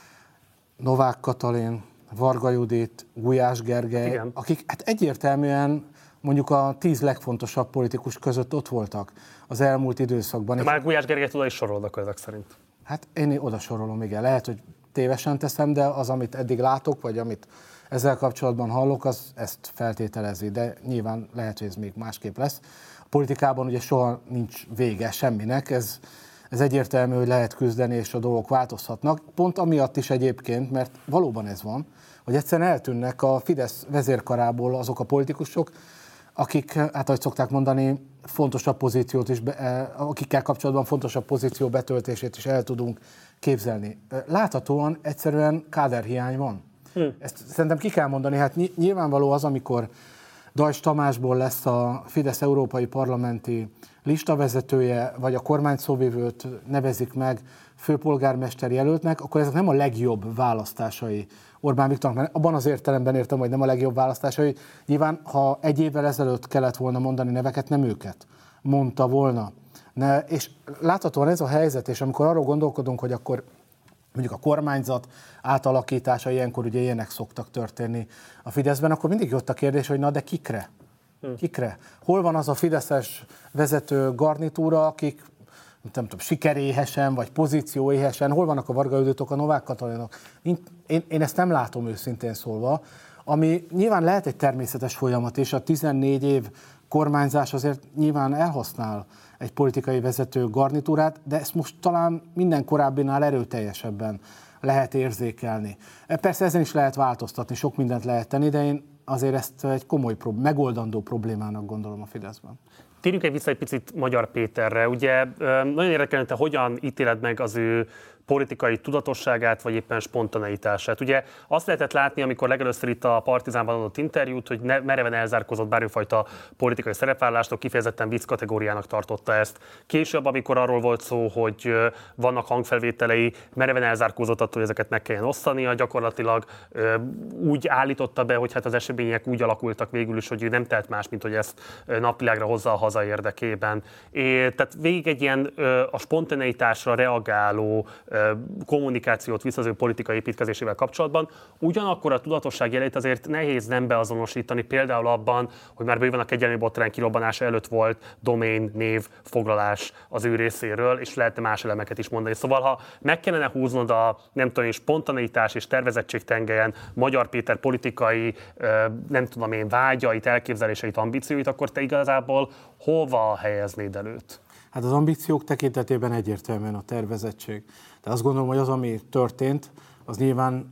Novák Katalin, Varga Judit, Gulyás Gergely, igen, akik hát egyértelműen mondjuk a 10 legfontosabb politikus között ott voltak az elmúlt időszakban. De már Gulyás Gergelyt oda is sorolnak ezek szerint. Hát én oda sorolom, igen. Lehet, hogy tévesen teszem, de az, amit eddig látok, vagy amit ezzel kapcsolatban hallok, az ezt feltételezi, de nyilván lehet, hogy ez még másképp lesz. A politikában ugye soha nincs vége semminek, ez egyértelmű, hogy lehet küzdeni, és a dolgok változhatnak. Pont amiatt is egyébként, mert valóban ez van, hogy egyszerűen eltűnnek a Fidesz vezérkarából azok a politikusok, akik, hát ahogy szokták mondani, fontosabb pozíciót is, akikkel kapcsolatban fontosabb pozíció betöltését is el tudunk képzelni. Láthatóan egyszerűen káderhiány van. Ezt szerintem ki kell mondani, hát nyilvánvaló az, amikor Dajcs Tamásból lesz a Fidesz európai parlamenti listavezetője, vagy a kormányszóvivőt nevezik meg főpolgármester jelöltnek, akkor ezek nem a legjobb választásai Orbán Viktornak, mert abban az értelemben értem, hogy nem a legjobb választásai. Nyilván, ha egy évvel ezelőtt kellett volna mondani neveket, nem őket mondta volna. És láthatóan ez a helyzet, és amikor arról gondolkodunk, hogy akkor mondjuk a kormányzat átalakítása, ilyenkor ugye ilyenek szoktak történni a Fideszben, akkor mindig jött a kérdés, hogy na de kikre? Kikre? Hol van az a fideszes vezető garnitúra, akik nem tudom, sikeréhesen, vagy pozícióéhesen, hol vannak a Varga Juditok, a Novák Katalinok? Én ezt nem látom őszintén szólva, ami nyilván lehet egy természetes folyamat, és a 14 év kormányzás azért nyilván elhasznál egy politikai vezető garnitúrát, de ezt most talán minden korábbinál erőteljesebben lehet érzékelni. Persze ezen is lehet változtatni, sok mindent lehet tenni, de én azért ezt egy komoly megoldandó problémának gondolom a Fideszben. Térjünk vissza egy picit Magyar Péterre. Ugye nagyon érdekelne, te hogyan ítéled meg az ő politikai tudatosságát, vagy éppen spontaneitását. Ugye azt lehetett látni, amikor legelőször itt a Partizánban adott interjút, hogy mereven elzárkózott bármifajta politikai szerepvállalástól, kifejezetten vicc kategóriának tartotta ezt. Később, amikor arról volt szó, hogy vannak hangfelvételei, mereven elzárkózott attól, hogy ezeket meg kelljen osztania, gyakorlatilag úgy állította be, hogy hát az események úgy alakultak végül is, hogy ő nem tehet más, mint hogy ezt napvilágra hozza a haza érdekében. Tehát végig egy ilyen a spontaneitásra reagáló kommunikációt visz az ő politikai építkezésével kapcsolatban. Ugyanakkor a tudatosság jelét azért nehéz nem beazonosítani, például abban, hogy már bőven a kegyelmi botrány kirobbanása előtt volt domain név foglalás az ő részéről, és lehetne más elemeket is mondani. Szóval, ha meg kellene húznod a nem tudom, spontaneitás és tervezettség tengelyen Magyar Péter politikai, nem tudom én, vágyait, elképzeléseit, ambícióit, akkor te igazából hova helyeznéd előtt? Hát az ambíciók tekintetében egyértelműen a tervezettség. De azt gondolom, hogy az, ami történt, az nyilván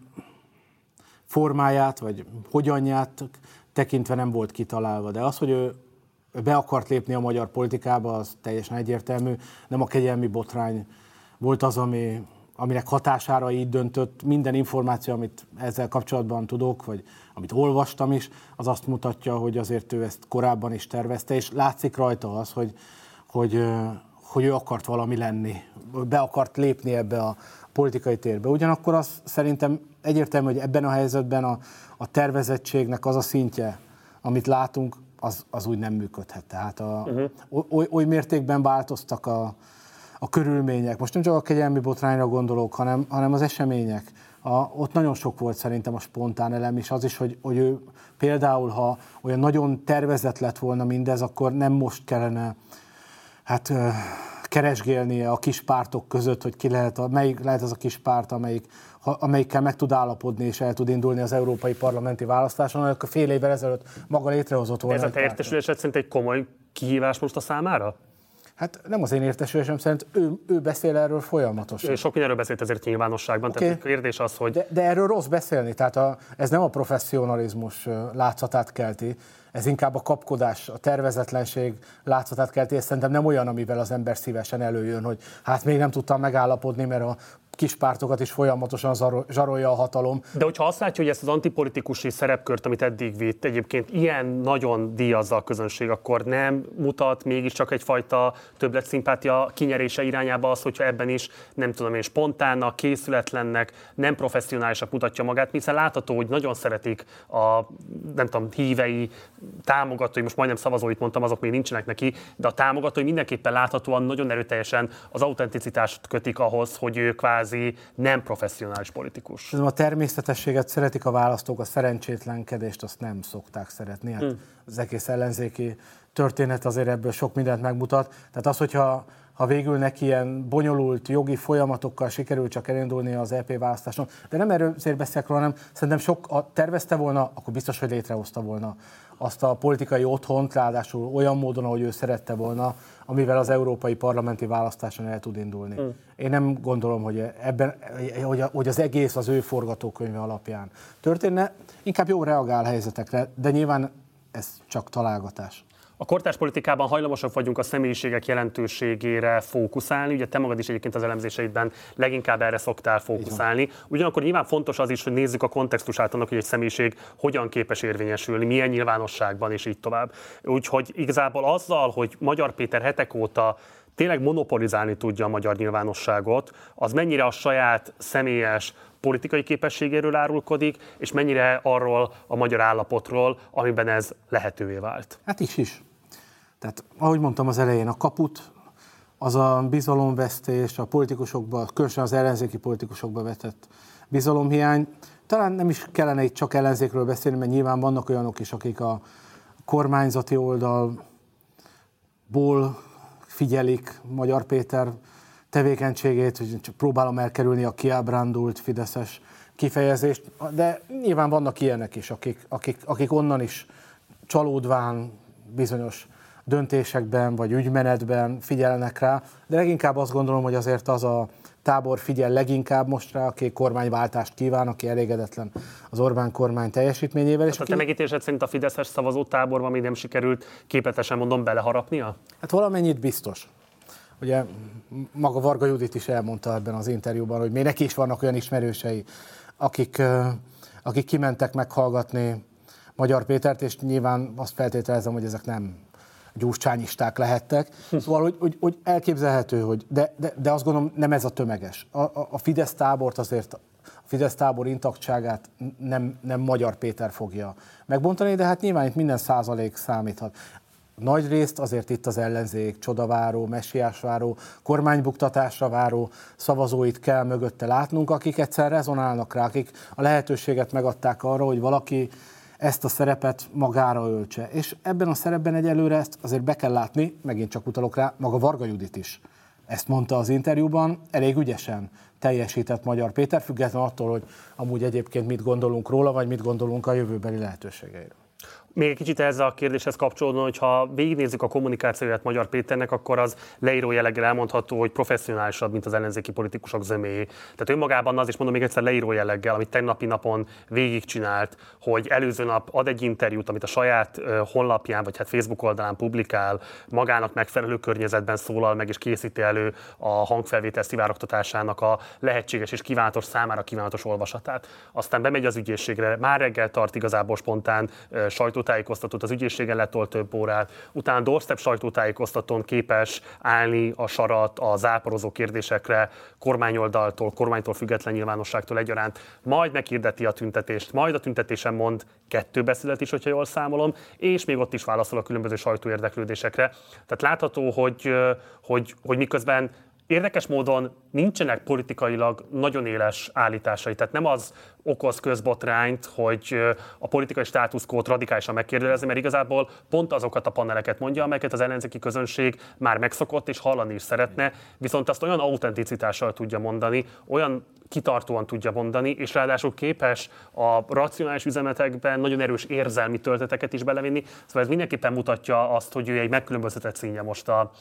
formáját, vagy hogyanját tekintve nem volt kitalálva. De az, hogy ő be akart lépni a magyar politikába, az teljesen egyértelmű. Nem a kegyelmi botrány volt az, aminek hatására így döntött. Minden információ, amit ezzel kapcsolatban tudok, vagy amit olvastam is, az azt mutatja, hogy azért ő ezt korábban is tervezte, és látszik rajta az, hogy ő akart valami lenni, be akart lépni ebbe a politikai térbe. Ugyanakkor az szerintem egyértelmű, hogy ebben a helyzetben a tervezettségnek az a szintje, amit látunk, az úgy nem működhet. Tehát oly mértékben változtak a körülmények. Most nem csak a kegyelmi botrányra gondolok, hanem az események. Ott nagyon sok volt szerintem a spontán elem, és az is, hogy ő például, ha olyan nagyon tervezett lett volna mindez, akkor nem most kellene keresgélnie a kis pártok között, hogy melyik lehet az a kis párt, amelyikkel meg tud állapodni és el tud indulni az európai parlamenti választáson, amikor fél évvel ezelőtt maga létrehozott volna. Ez a te értesülésed szerint egy komoly kihívás most a számára? Hát nem az én értesülésem szerint, ő beszél erről folyamatosan. Sok mindenről beszélt ezért nyilvánosságban, okay. Tehát a kérdés az, hogy... De erről rossz beszélni, tehát ez nem a professzionalizmus látszatát kelti, ez inkább a kapkodás, a tervezetlenség látszatát kelti, és szerintem nem olyan, amivel az ember szívesen előjön, hogy hát még nem tudtam megállapodni, mert a kis pártokat is folyamatosan zsarolja a hatalom. De hogyha azt látja, hogy ezt az antipolitikusi szerepkört, amit eddig vitt, egyébként ilyen nagyon díjazza a közönség, akkor nem mutat mégiscsak egyfajta többlet-szimpátia kinyerése irányába az, hogyha ebben is, nem tudom én, spontánnak, készületlennek, nem professzionálisak mutatja magát, hiszen látható, hogy nagyon szeretik a, nem tudom, hívei, támogatói, most majdnem szavazóit mondtam, azok még nincsenek neki, de a támogatói mindenképpen láthatóan nagyon erőteljesen az autenticitást kötik ahhoz, hogy ő kvázi nem professzionális politikus. A természetességet szeretik a választók, a szerencsétlenkedést azt nem szokták szeretni. Hát az egész ellenzéki történet azért ebből sok mindent megmutat. Tehát az, hogyha végül neki ilyen bonyolult jogi folyamatokkal sikerül csak elindulni az EP választáson, de nem erről azért beszélek róla, hanem szerintem ha tervezte volna, akkor biztos, hogy létrehozta volna azt a politikai otthont, ráadásul olyan módon, ahogy ő szerette volna, amivel az európai parlamenti választáson el tud indulni. Én nem gondolom, hogy az egész az ő forgatókönyve alapján történne, inkább jó reagál helyzetekre, de nyilván ez csak találgatás. A kortárs politikában hajlamosak vagyunk a személyiségek jelentőségére fókuszálni, ugye te magad is egyébként az elemzéseidben leginkább erre szoktál fókuszálni. Ugyanakkor nyilván fontos az is, hogy nézzük a kontextusát annak, hogy egy személyiség hogyan képes érvényesülni, milyen nyilvánosságban és így tovább. Úgyhogy igazából azzal, hogy Magyar Péter hetek óta tényleg monopolizálni tudja a magyar nyilvánosságot, az mennyire a saját személyes politikai képességéről árulkodik, és mennyire arról a magyar állapotról, amiben ez lehetővé vált. Hát is. Tehát, ahogy mondtam az elején, a kaput, az a bizalomvesztés, a politikusokba, különösen az ellenzéki politikusokba vetett bizalomhiány. Talán nem is kellene itt csak ellenzékről beszélni, mert nyilván vannak olyanok is, akik a kormányzati oldalból figyelik Magyar Péter tevékenységét, hogy csak próbálom elkerülni a kiábrándult fideszes kifejezést, de nyilván vannak ilyenek is, akik onnan is csalódván bizonyos döntésekben vagy ügymenetben figyelnek rá, de leginkább azt gondolom, hogy azért az a tábor figyel leginkább most rá, aki kormányváltást kíván, aki elégedetlen az Orbán kormány teljesítményével. És a te megítélésed szerint a fideszes szavazótáborban még nem sikerült képletesen mondom beleharapnia? Hát valamennyit biztos. Ugye maga Varga Judit is elmondta ebben az interjúban, hogy még neki is vannak olyan ismerősei, akik kimentek meghallgatni Magyar Pétert, és nyilván azt feltételezem, hogy ezek nem gyurcsányisták lehettek. Szóval, hogy elképzelhető, de azt gondolom, nem ez a tömeges. A Fidesz tábort azért, a Fidesz tábor intaktságát nem Magyar Péter fogja megbontani, de hát nyilván itt minden százalék számíthat. Nagy részt azért itt az ellenzék csodaváró, messiásváró, kormánybuktatásra váró szavazóit kell mögötte látnunk, akik egyszer rezonálnak rá, akik a lehetőséget megadták arra, hogy valaki ezt a szerepet magára öltse. És ebben a szerepben egyelőre ezt azért be kell látni, megint csak utalok rá, maga Varga Judit is ezt mondta az interjúban, elég ügyesen teljesített Magyar Péter, függetlenül attól, hogy amúgy egyébként mit gondolunk róla, vagy mit gondolunk a jövőbeli lehetőségeiről. Még egy kicsit ezzel a kérdéshez kapcsolódóan, hogyha végignézzük a kommunikációját Magyar Péternek, akkor az leíró jelleggel elmondható, hogy professzionálisabb, mint az ellenzéki politikusok zöméjé. Tehát önmagában az is mondom még egyszer leíró jelleggel, amit tegnapi napon végigcsinált, hogy előző nap ad egy interjút, amit a saját honlapján, vagy hát Facebook oldalán publikál, magának megfelelő környezetben szólal meg és készíti elő a hangfelvétel szivárogtatásának a lehetséges és kívánatos számára kívánatos olvasatát. Aztán bemegy az ügyészségre, már reggel tart igazából spontán sajtótájékoztatót, az ügyészségen letolt több órát, utána doorstep sajtótájékoztatón képes állni a sarat a záporozó kérdésekre, kormánytól független nyilvánosságtól egyaránt, majd meghirdeti a tüntetést, majd a tüntetésen mond 2 beszédet is, hogyha jól számolom, és még ott is válaszol a különböző sajtóérdeklődésekre. Tehát látható, hogy miközben érdekes módon nincsenek politikailag nagyon éles állításai, tehát nem az okoz közbotrányt, hogy a politikai státuszkót radikálisan megkérdezi, mert igazából pont azokat a paneleket mondja, amelyeket az ellenzéki közönség már megszokott és hallani is szeretne, viszont azt olyan autenticitással tudja mondani, olyan kitartóan tudja mondani, és ráadásul képes a racionális üzenetekben nagyon erős érzelmi tölteteket is belevinni. Szóval ez mindenképpen mutatja azt, hogy ő egy megkülönböztetett színje most a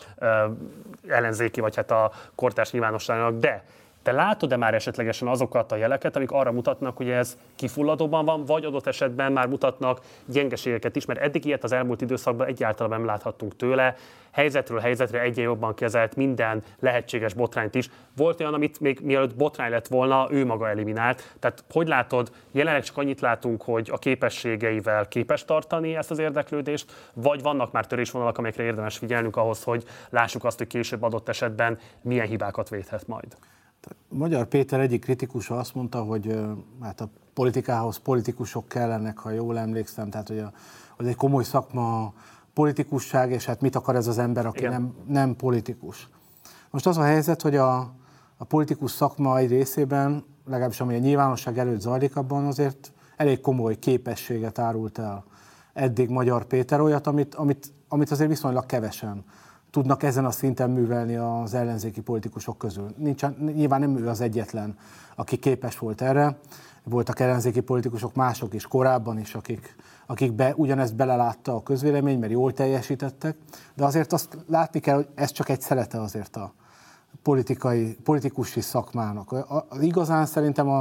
ellenzéki, vagy hát a kortárs nyilvánosságnak. De te látod-e már esetlegesen azokat a jeleket, amik arra mutatnak, hogy ez kifulladóban van, vagy adott esetben már mutatnak gyengeségeket is, mert eddig ilyet az elmúlt időszakban egyáltalán nem láthattunk tőle. Helyzetről helyzetre egyre jobban kezelt minden lehetséges botrányt is. Volt olyan, amit még mielőtt botrány lett volna, ő maga eliminált. Tehát hogy látod, jelenleg csak annyit látunk, hogy a képességeivel képes tartani ezt az érdeklődést, vagy vannak már törésvonalak, amelyekre érdemes figyelnünk ahhoz, hogy lássuk azt, hogy később adott esetben milyen hibákat védhet majd. Magyar Péter egyik kritikusa azt mondta, hogy hát a politikához politikusok kellenek, ha jól emlékszem, tehát hogy egy komoly szakma politikusság, és hát mit akar ez az ember, aki nem politikus. Most az a helyzet, hogy a politikus szakma egy részében, legalábbis ami a nyilvánosság előtt zajlik, abban azért elég komoly képességet árult el eddig Magyar Péter, olyat, amit azért viszonylag kevesen tudnak ezen a szinten művelni az ellenzéki politikusok közül. Nyilván nem ő az egyetlen, aki képes volt erre. Voltak ellenzéki politikusok mások is korábban is, akik ugyanezt belelátta a közvélemény, mert jól teljesítettek, de azért azt látni kell, hogy ez csak egy szelete azért a politikusi szakmának. Igazán szerintem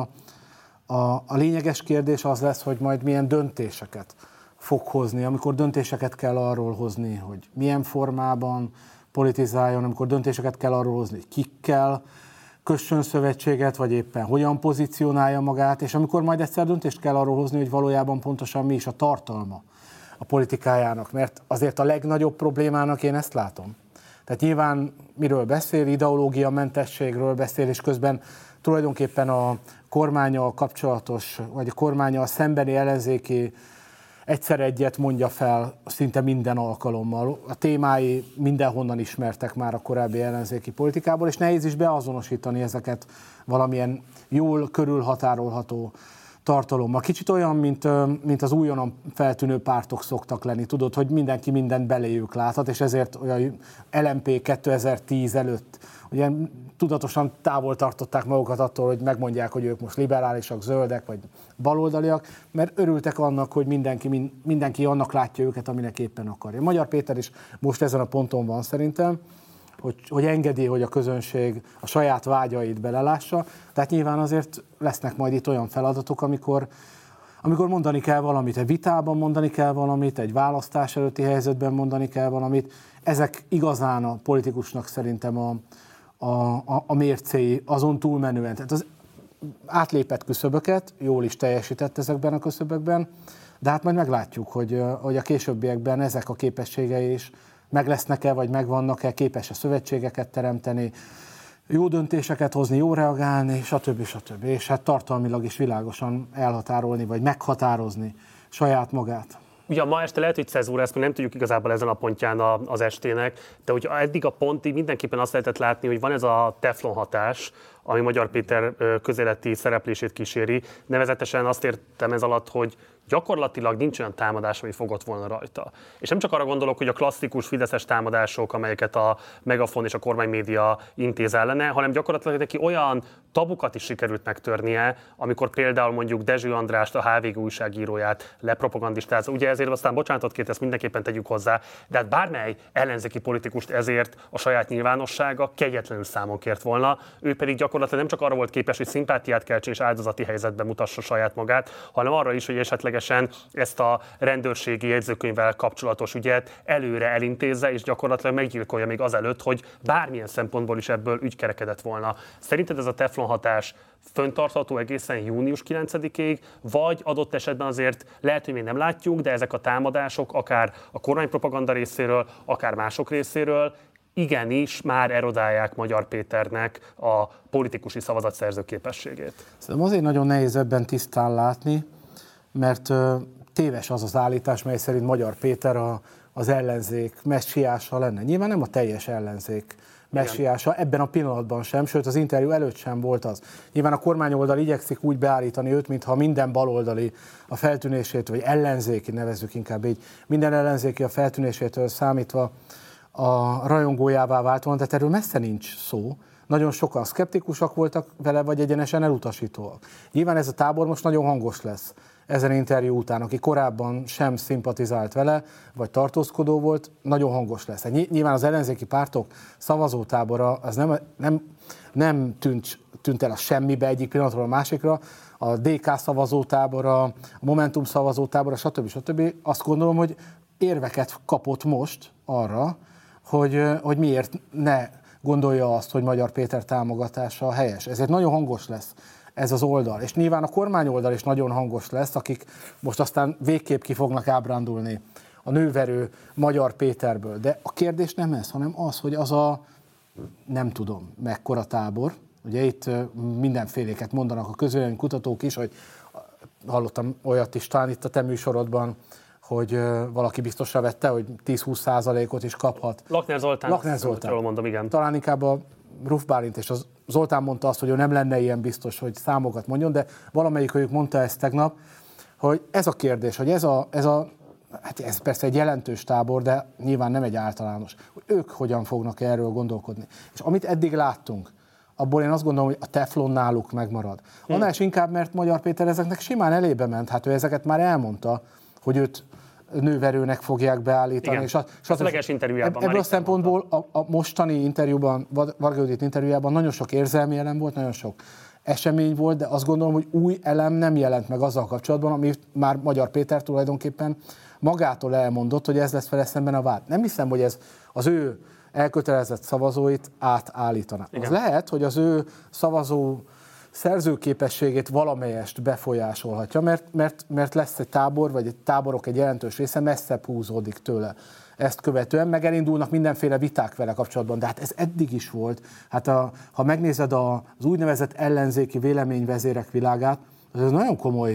a lényeges kérdés az lesz, hogy majd milyen döntéseket fog hozni, amikor döntéseket kell arról hozni, hogy milyen formában politizáljon, amikor döntéseket kell arról hozni, hogy kikkel kössön szövetséget, vagy éppen hogyan pozícionálja magát, és amikor majd egyszer döntést kell arról hozni, hogy valójában pontosan mi is a tartalma a politikájának, mert azért a legnagyobb problémának én ezt látom. Tehát nyilván miről beszél, ideológiamentességről beszél, és közben tulajdonképpen a kormánnyal kapcsolatos, vagy a kormánnyal szembeni ellenzéki egyszer egyet mondja fel szinte minden alkalommal. A témái mindenhonnan ismertek már a korábbi ellenzéki politikából, és nehéz is beazonosítani ezeket valamilyen jól körülhatárolható tartalommal. Kicsit olyan, mint az újonnan feltűnő pártok szoktak lenni. Tudod, hogy mindenki mindent beléjük láthat, és ezért olyan LMP 2010 előtt ugye tudatosan távol tartották magukat attól, hogy megmondják, hogy ők most liberálisak, zöldek vagy baloldaliak, mert örültek annak, hogy mindenki annak látja őket, aminek éppen akarja. Magyar Péter is most ezen a ponton van szerintem, hogy engedi, hogy a közönség a saját vágyait belelássa, tehát nyilván azért lesznek majd itt olyan feladatok, amikor mondani kell valamit, egy vitában mondani kell valamit, egy választás előtti helyzetben mondani kell valamit. Ezek igazán a politikusnak szerintem a mércéi, azon túlmenően. Tehát az átlépett küszöböket, jól is teljesített ezekben a küszöbökben, de hát majd meglátjuk, hogy a későbbiekben ezek a képességei is meg lesznek-e, vagy megvannak-e, képes-e szövetségeket teremteni, jó döntéseket hozni, jó reagálni, stb. És hát tartalmilag is világosan elhatárolni, vagy meghatározni saját magát. Ugye ma este lehet, hogy cezúra, ezt még nem tudjuk igazából ezen a pontján az estének, de hogy eddig a pontig mindenképpen azt lehetett látni, hogy van ez a teflon hatás ami Magyar Péter közéleti szereplését kíséri. Nevezetesen azt értem ez alatt, hogy gyakorlatilag nincs olyan támadás, ami fogott volna rajta. És nem csak arra gondolok, hogy a klasszikus fideszes támadások, amelyeket a Megafon és a kormánymédia intéz ellene, hanem gyakorlatilag neki olyan tabukat is sikerült megtörnie, amikor például mondjuk Dezső Andrást, a HVG újságíróját lepropagandistázza. Ugye ezért aztán bocsánatot kért, ezt mindenképpen tegyük hozzá, de hát bármely ellenzéki politikust ezért a saját nyilvánossága kegyetlenül számon kért volna. Ő pedig gyakorlatilag nem csak arra volt képes, hogy szimpátiát keltsen és áldozati helyzetben mutassa saját magát, hanem arra is, hogy esetlegesen ezt a rendőrségi jegyzőkönyvvel kapcsolatos ügyet előre elintézze, és gyakorlatilag meggyilkolja még azelőtt, hogy bármilyen szempontból is ebből ügy kerekedett volna. Szerinted ez a teflon hatás föntartható egészen június 9-ig, vagy adott esetben azért lehet, hogy még nem látjuk, de ezek a támadások akár a kormánypropaganda részéről, akár mások részéről igenis már erodálják Magyar Péternek a politikusi szavazatszerző képességét? Szerintem azért nagyon nehéz ebben tisztán látni, mert téves az az állítás, mely szerint Magyar Péter az ellenzék messiása lenne. Nyilván nem a teljes ellenzék messiása, ebben a pillanatban sem, sőt az interjú előtt sem volt az. Nyilván a kormányoldal igyekszik úgy beállítani őt, mintha minden baloldali a feltűnését, vagy ellenzéki, nevezzük inkább így, minden ellenzéki a feltűnésétől számítva a rajongójává vált volna, de erről messze nincs szó. Nagyon sokan szkeptikusak voltak vele, vagy egyenesen elutasítóak. Nyilván ez a tábor most nagyon hangos lesz ezen interjú után, aki korábban sem szimpatizált vele, vagy tartózkodó volt, nagyon hangos lesz. Nyilván az ellenzéki pártok szavazótábora az nem tűnt el a semmibe egyik pillanatról a másikra, a DK szavazótábora, a Momentum szavazótábora, stb. Azt gondolom, hogy érveket kapott most arra, hogy miért ne gondolja azt, hogy Magyar Péter támogatása helyes. Ezért nagyon hangos lesz ez az oldal. És nyilván a kormányoldal is nagyon hangos lesz, akik most aztán végképp ki fognak ábrándulni a nőverő Magyar Péterből. De a kérdés nem ez, hanem az, hogy az a nem tudom mekkora tábor. Ugye itt mindenféléket mondanak a közvéleménykutatók is, hogy hallottam olyat is talán itt a te műsorodban, hogy valaki biztosra vette, hogy 10-20%-ot is kaphat. Lakner Zoltán. Mondom, igen. Talán inkább a Ruf Bálint és az Zoltán mondta azt, hogy ő nem lenne ilyen biztos, hogy számokat mondjon, de valamelyikőjük mondta ezt tegnap, hogy ez a kérdés, hogy hát ez persze egy jelentős tábor, de nyilván nem egy általános, hogy ők hogyan fognak erről gondolkodni. És amit eddig láttunk, abból én azt gondolom, hogy a teflon náluk megmarad. Annál is inkább, mert Magyar Péter ezeknek simán elébe ment, hát ő ezeket már elmondta, hogy őt nőverőnek fogják beállítani. Igen. És a leges interjújában ebből a szempontból a mostani interjúban, Varga Judit interjújában nagyon sok érzelmi elem volt, nagyon sok esemény volt, de azt gondolom, hogy új elem nem jelent meg azzal kapcsolatban, amit már Magyar Péter tulajdonképpen magától elmondott, hogy ez lesz vele szemben a vád. Nem hiszem, hogy ez az ő elkötelezett szavazóit átállítaná. Az lehet, hogy az ő szavazó szerzőképességét valamelyest befolyásolhatja, mert lesz egy tábor, vagy egy táborok egy jelentős része messzebb húzódik tőle. Ezt követően meg elindulnak mindenféle viták vele kapcsolatban, de hát ez eddig is volt. Hát ha megnézed az úgynevezett ellenzéki véleményvezérek világát, az nagyon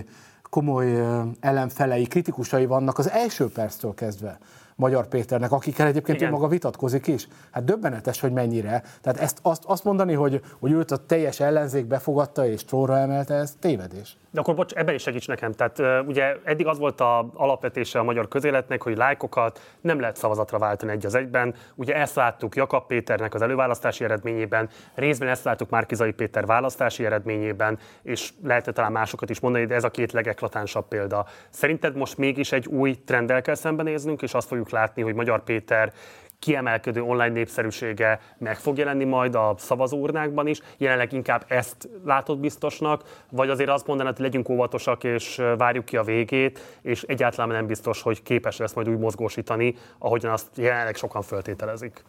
komoly ellenfelei, kritikusai vannak az első perctől kezdve Magyar Péternek, akikkel egyébként ő maga vitatkozik is. Hát döbbenetes, hogy mennyire. Tehát azt mondani, hogy őt a teljes ellenzék befogadta és trónra emelte, ez tévedés. De akkor bocs, ebben is segíts nekem. Tehát ugye eddig az volt az alapvetése a magyar közéletnek, hogy lájkokat nem lehet szavazatra váltani egy az egyben. Ugye ezt láttuk Jakab Péternek az előválasztási eredményében, részben ezt láttuk Márki-Zay Péter választási eredményében, és lehetne talán másokat is mondani, de ez a két legeklatánsabb példa. Szerinted most mégis egy új trenddel kell szembenéznünk, és azt fogjuk látni, hogy Magyar Péter kiemelkedő online népszerűsége meg fog jelenni majd a szavazóurnákban is. Jelenleg inkább ezt látod biztosnak, vagy azért azt mondanád, hogy legyünk óvatosak és várjuk ki a végét, és egyáltalán nem biztos, hogy képes lesz majd úgy mozgósítani, ahogyan azt jelenleg sokan föltételezik.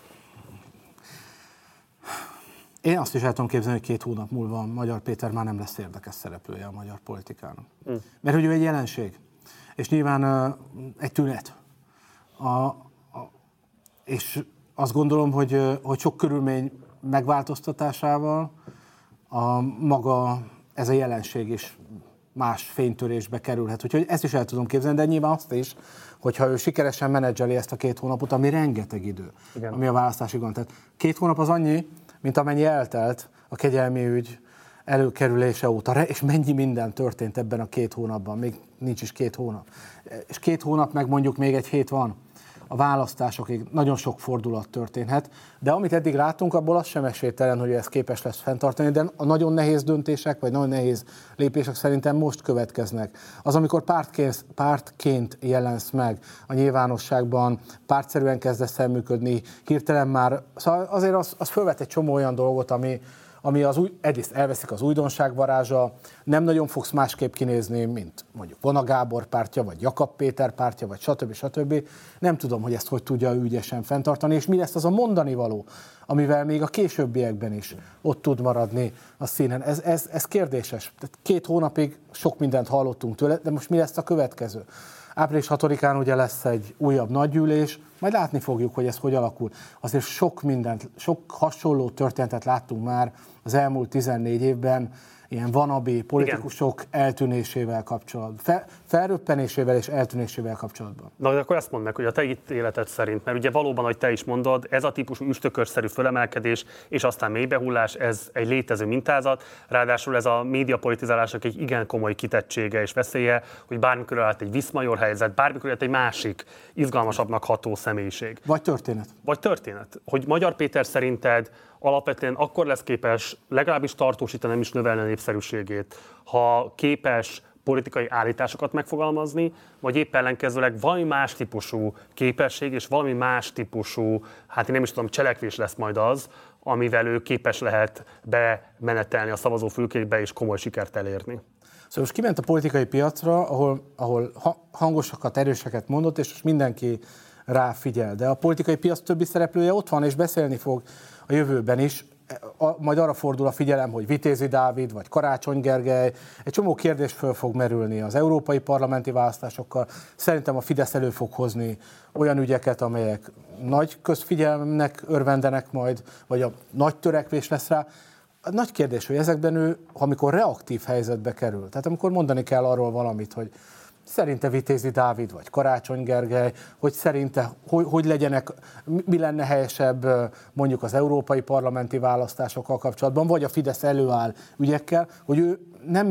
Én azt is el tudom képzelni, hogy 2 hónap múlva Magyar Péter már nem lesz érdekes szereplője a magyar politikának. Mert hogy ő egy jelenség, és nyilván egy tünet. És azt gondolom, hogy sok körülmény megváltoztatásával ez a jelenség is más fénytörésbe kerülhet. Úgyhogy ezt is el tudom képzelni, de nyilván azt is, hogyha ő sikeresen menedzseli ezt a 2 hónapot, ami rengeteg idő, ami a választásig van. Tehát 2 hónap az annyi, mint amennyi eltelt a kegyelmi ügy előkerülése óta, és mennyi minden történt ebben a 2 hónapban, még nincs is 2 hónap. És 2 hónap, meg mondjuk még egy hét van a választásokig, nagyon sok fordulat történhet, de amit eddig látunk, abból az sem esélytelen, hogy ez képes lesz fenntartani, de a nagyon nehéz döntések, vagy nagyon nehéz lépések szerintem most következnek. Az, amikor pártként jelensz meg a nyilvánosságban, pártszerűen kezdesz el működni, hirtelen már, szóval azért az fölvet egy csomó olyan dolgot, ami egyrészt elveszik az újdonság varázsa, nem nagyon fogsz másképp kinézni, mint mondjuk Vona Gábor pártja, vagy Jakab Péter pártja, vagy stb. Nem tudom, hogy ezt hogy tudja ügyesen fenntartani, és mi lesz az a mondani való, amivel még a későbbiekben is ott tud maradni a színen. Ez kérdéses. 2 hónapig sok mindent hallottunk tőle, de most mi lesz a következő? Április 6-án ugye lesz egy újabb nagygyűlés, majd látni fogjuk, hogy ez hogy alakul. Azért sok hasonló történetet láttunk már az elmúlt 14 évben, ilyen wannabe politikusok eltűnésével kapcsolatban, felröppenésével és eltűnésével kapcsolatban. Na, de akkor azt mondd meg, hogy a te ítéleted szerint, mert ugye valóban, ahogy te is mondod, ez a típusú üstökörszerű fölemelkedés és aztán mélybehullás, ez egy létező mintázat, ráadásul ez a médiapolitizálásnak egy igen komoly kitettsége és veszélye, hogy bármikor lehet egy Viszmajor helyzet, bármikor lehet egy másik, izgalmasabbnak ható személyiség. Vagy történet. Vagy történet. Hogy Magyar Péter szerinted alapvetően akkor lesz képes legalábbis tartósítani, nem is növelni a népszerűségét, ha képes politikai állításokat megfogalmazni, vagy épp ellenkezőleg valami más típusú képesség és valami más típusú, hát én nem is tudom, cselekvés lesz majd az, amivel ő képes lehet bemenetelni a szavazófülkékbe és komoly sikert elérni. Szóval most kiment a politikai piacra, ahol hangosakat, erőseket mondott, és most mindenki ráfigyel. De a politikai piac többi szereplője ott van, és beszélni fog a jövőben is. Majd arra fordul a figyelem, hogy Vitézi Dávid vagy Karácsony Gergely, egy csomó kérdés föl fog merülni az európai parlamenti választásokkal. Szerintem a Fidesz elő fog hozni olyan ügyeket, amelyek nagy közfigyelmnek örvendenek majd, vagy a nagy törekvés lesz rá. A nagy kérdés, hogy ezekben ő, amikor reaktív helyzetbe kerül, tehát amikor mondani kell arról valamit, hogy szerinte Vitézi Dávid vagy Karácsony Gergely, hogy szerinte, hogy legyenek, mi lenne helyesebb mondjuk az európai parlamenti választásokkal kapcsolatban, vagy a Fidesz előáll ügyekkel, hogy ő nem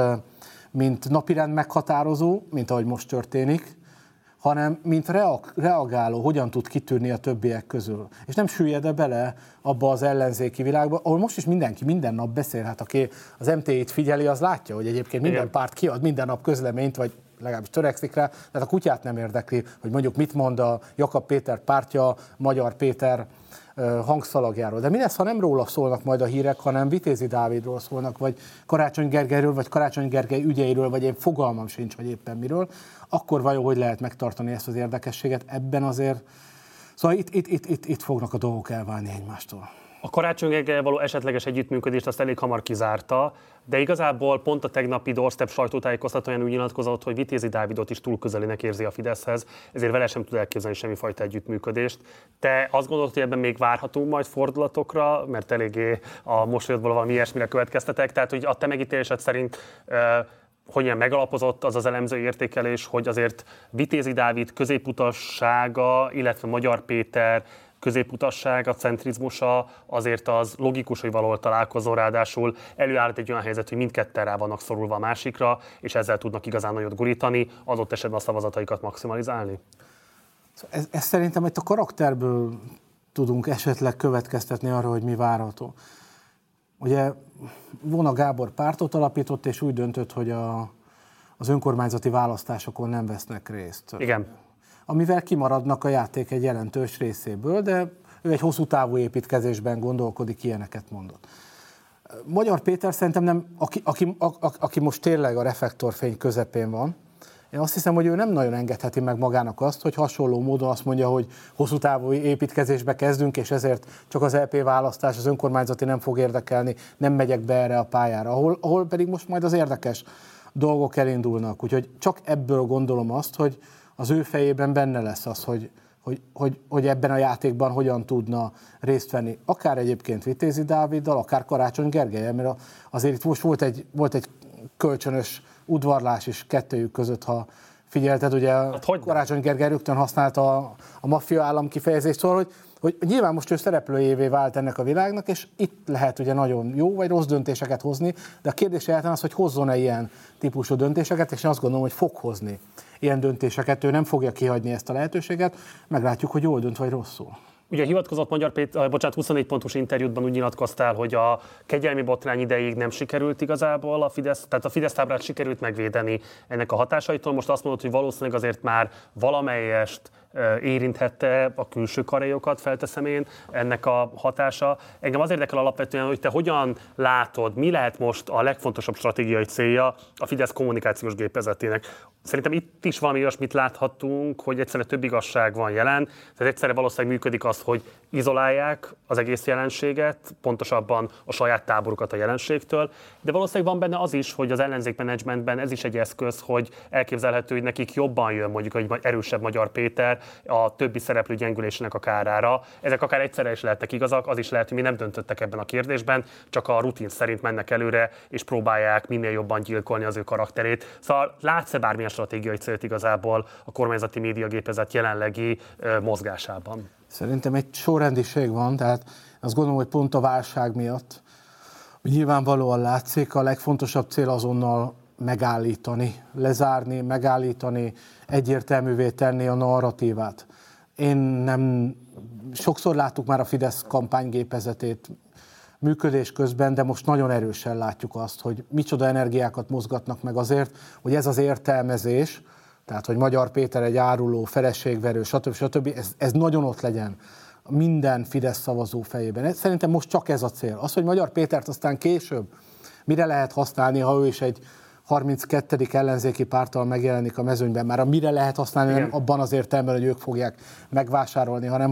mint napirend meghatározó, mint ahogy most történik, hanem mint reagáló, hogyan tud kitűrni a többiek közül. És nem süllyed-e bele abba az ellenzéki világba, ahol most is mindenki minden nap beszél, hát aki az MT-t figyeli, az látja, hogy egyébként minden párt kiad minden nap közleményt, vagy legalábbis törekszik rá, de a kutyát nem érdekli, hogy mondjuk mit mond a Jakab Péter pártja, Magyar Péter hangszalagjáról. De mi lesz, ha nem róla szólnak majd a hírek, hanem Vitézi Dávidról szólnak, vagy Karácsony Gergelyről, vagy Karácsony Gergely ügyeiről, vagy én fogalmam sincs, vagy éppen miről, akkor vajon hogy lehet megtartani ezt az érdekességet? Ebben azért, szóval itt fognak a dolgok elválni egymástól. A Karácsony Gergellyel való esetleges együttműködést azt elég hamar kizárta, de igazából pont a tegnapi doorstep sajtótájékoztatóján úgy nyilatkozott, hogy Vitézi Dávidot is túl közelinek érzi a Fideszhez, ezért vele sem tud elképzelni semmifajta együttműködést. Te azt gondolod, hogy ebben még várhatunk majd fordulatokra, mert eléggé a mosolyodból valami ilyesmire következtetek, tehát hogy a te megítélésed szerint hogyan megalapozott az az elemző értékelés, hogy azért Vitézi Dávid középutassága, illetve Magyar Péter középutassága, centrizmusa azért az logikus, hogy valahol találkozó, ráadásul előállít egy olyan helyzet, hogy mindketten rá vannak szorulva a másikra, és ezzel tudnak igazán nagyot gurítani, adott esetben a szavazataikat maximalizálni? Ez szerintem itt a karakterből tudunk esetleg következtetni arra, hogy mi várható. Ugye Vona Gábor pártot alapított, és úgy döntött, hogy az önkormányzati választásokon nem vesznek részt. Igen. Amivel kimaradnak a játék egy jelentős részéből, de ő egy hosszú távú építkezésben gondolkodik, ilyeneket mondott. Magyar Péter szerintem nem, aki most tényleg a reflektorfény közepén van, én azt hiszem, hogy ő nem nagyon engedheti meg magának azt, hogy hasonló módon azt mondja, hogy hosszú távú építkezésbe kezdünk, és ezért csak az LP választás, az önkormányzati nem fog érdekelni, nem megyek be erre a pályára, ahol pedig most majd az érdekes dolgok elindulnak. Úgyhogy csak ebből gondolom azt, hogy az ő fejében benne lesz az, hogy ebben a játékban hogyan tudna részt venni. Akár egyébként Vitézi Dáviddal, akár Karácsony Gergellyel, mert azért itt most volt egy kölcsönös udvarlás is kettőjük között, ha figyelted, ugye Karácsony Gergely rögtön használta a maffia állam kifejezést, szóval, hogy nyilván most ő szereplőjévé vált ennek a világnak, és itt lehet ugye nagyon jó vagy rossz döntéseket hozni, de a kérdés egyáltalán az, hogy hozzon-e ilyen típusú döntéseket, és én azt gondolom, hogy fog hozni ilyen döntéseket, ő nem fogja kihagyni ezt a lehetőséget, meglátjuk, hogy jól dönt vagy rosszul. Ugye hivatkozott 24 pontos interjútban úgy nyilatkoztál, hogy a kegyelmi botrány ideig nem sikerült igazából a Fidesz, tehát a Fidesz tábrát sikerült megvédeni ennek a hatásaitól. Most azt mondod, hogy valószínűleg azért már valamelyest érinthette a külső karélyokat, felteszem én, ennek a hatása. Engem az érdekel alapvetően, hogy te hogyan látod, mi lehet most a legfontosabb stratégiai célja a Fidesz kommunikációs gépezetének. Szerintem itt is valami olyasmit láthattunk, hogy egyszerűen több igazság van jelen, tehát egyszerre valószínűleg működik az, hogy izolálják az egész jelenséget, pontosabban a saját táborukat a jelenségtől, de valószínűleg van benne az is, hogy az ellenzék menedzsmentben ez is egy eszköz, hogy elképzelhető, hogy nekik jobban jön mondjuk egy erősebb Magyar Péter a többi szereplő gyengülésének a kárára. Ezek akár egyszerre is lehetnek igazak, az is lehet, hogy mi nem döntöttek ebben a kérdésben, csak a rutin szerint mennek előre, és próbálják minél jobban gyilkolni az ő karakterét. Szóval látsz-e bármilyen stratégiai célt igazából a kormányzati médiagépezet jelenlegi mozgásában? Szerintem egy sorrendiség van, tehát azt gondolom, hogy pont a válság miatt nyilvánvalóan látszik, a legfontosabb cél azonnal megállítani, lezárni, megállítani, egyértelművé tenni a narratívát. Sokszor láttuk már a Fidesz kampánygépezetét működés közben, de most nagyon erősen látjuk azt, hogy micsoda energiákat mozgatnak meg azért, hogy ez az értelmezés, tehát hogy Magyar Péter egy áruló, feleségverő, stb. Ez nagyon ott legyen minden Fidesz szavazó fejében. Szerintem most csak ez a cél. Az, hogy Magyar Pétert aztán később mire lehet használni, ha ő is egy 32. ellenzéki párttal megjelenik a mezőnyben, már mire lehet használni, nem abban az értelemben, hogy ők fogják megvásárolni, hanem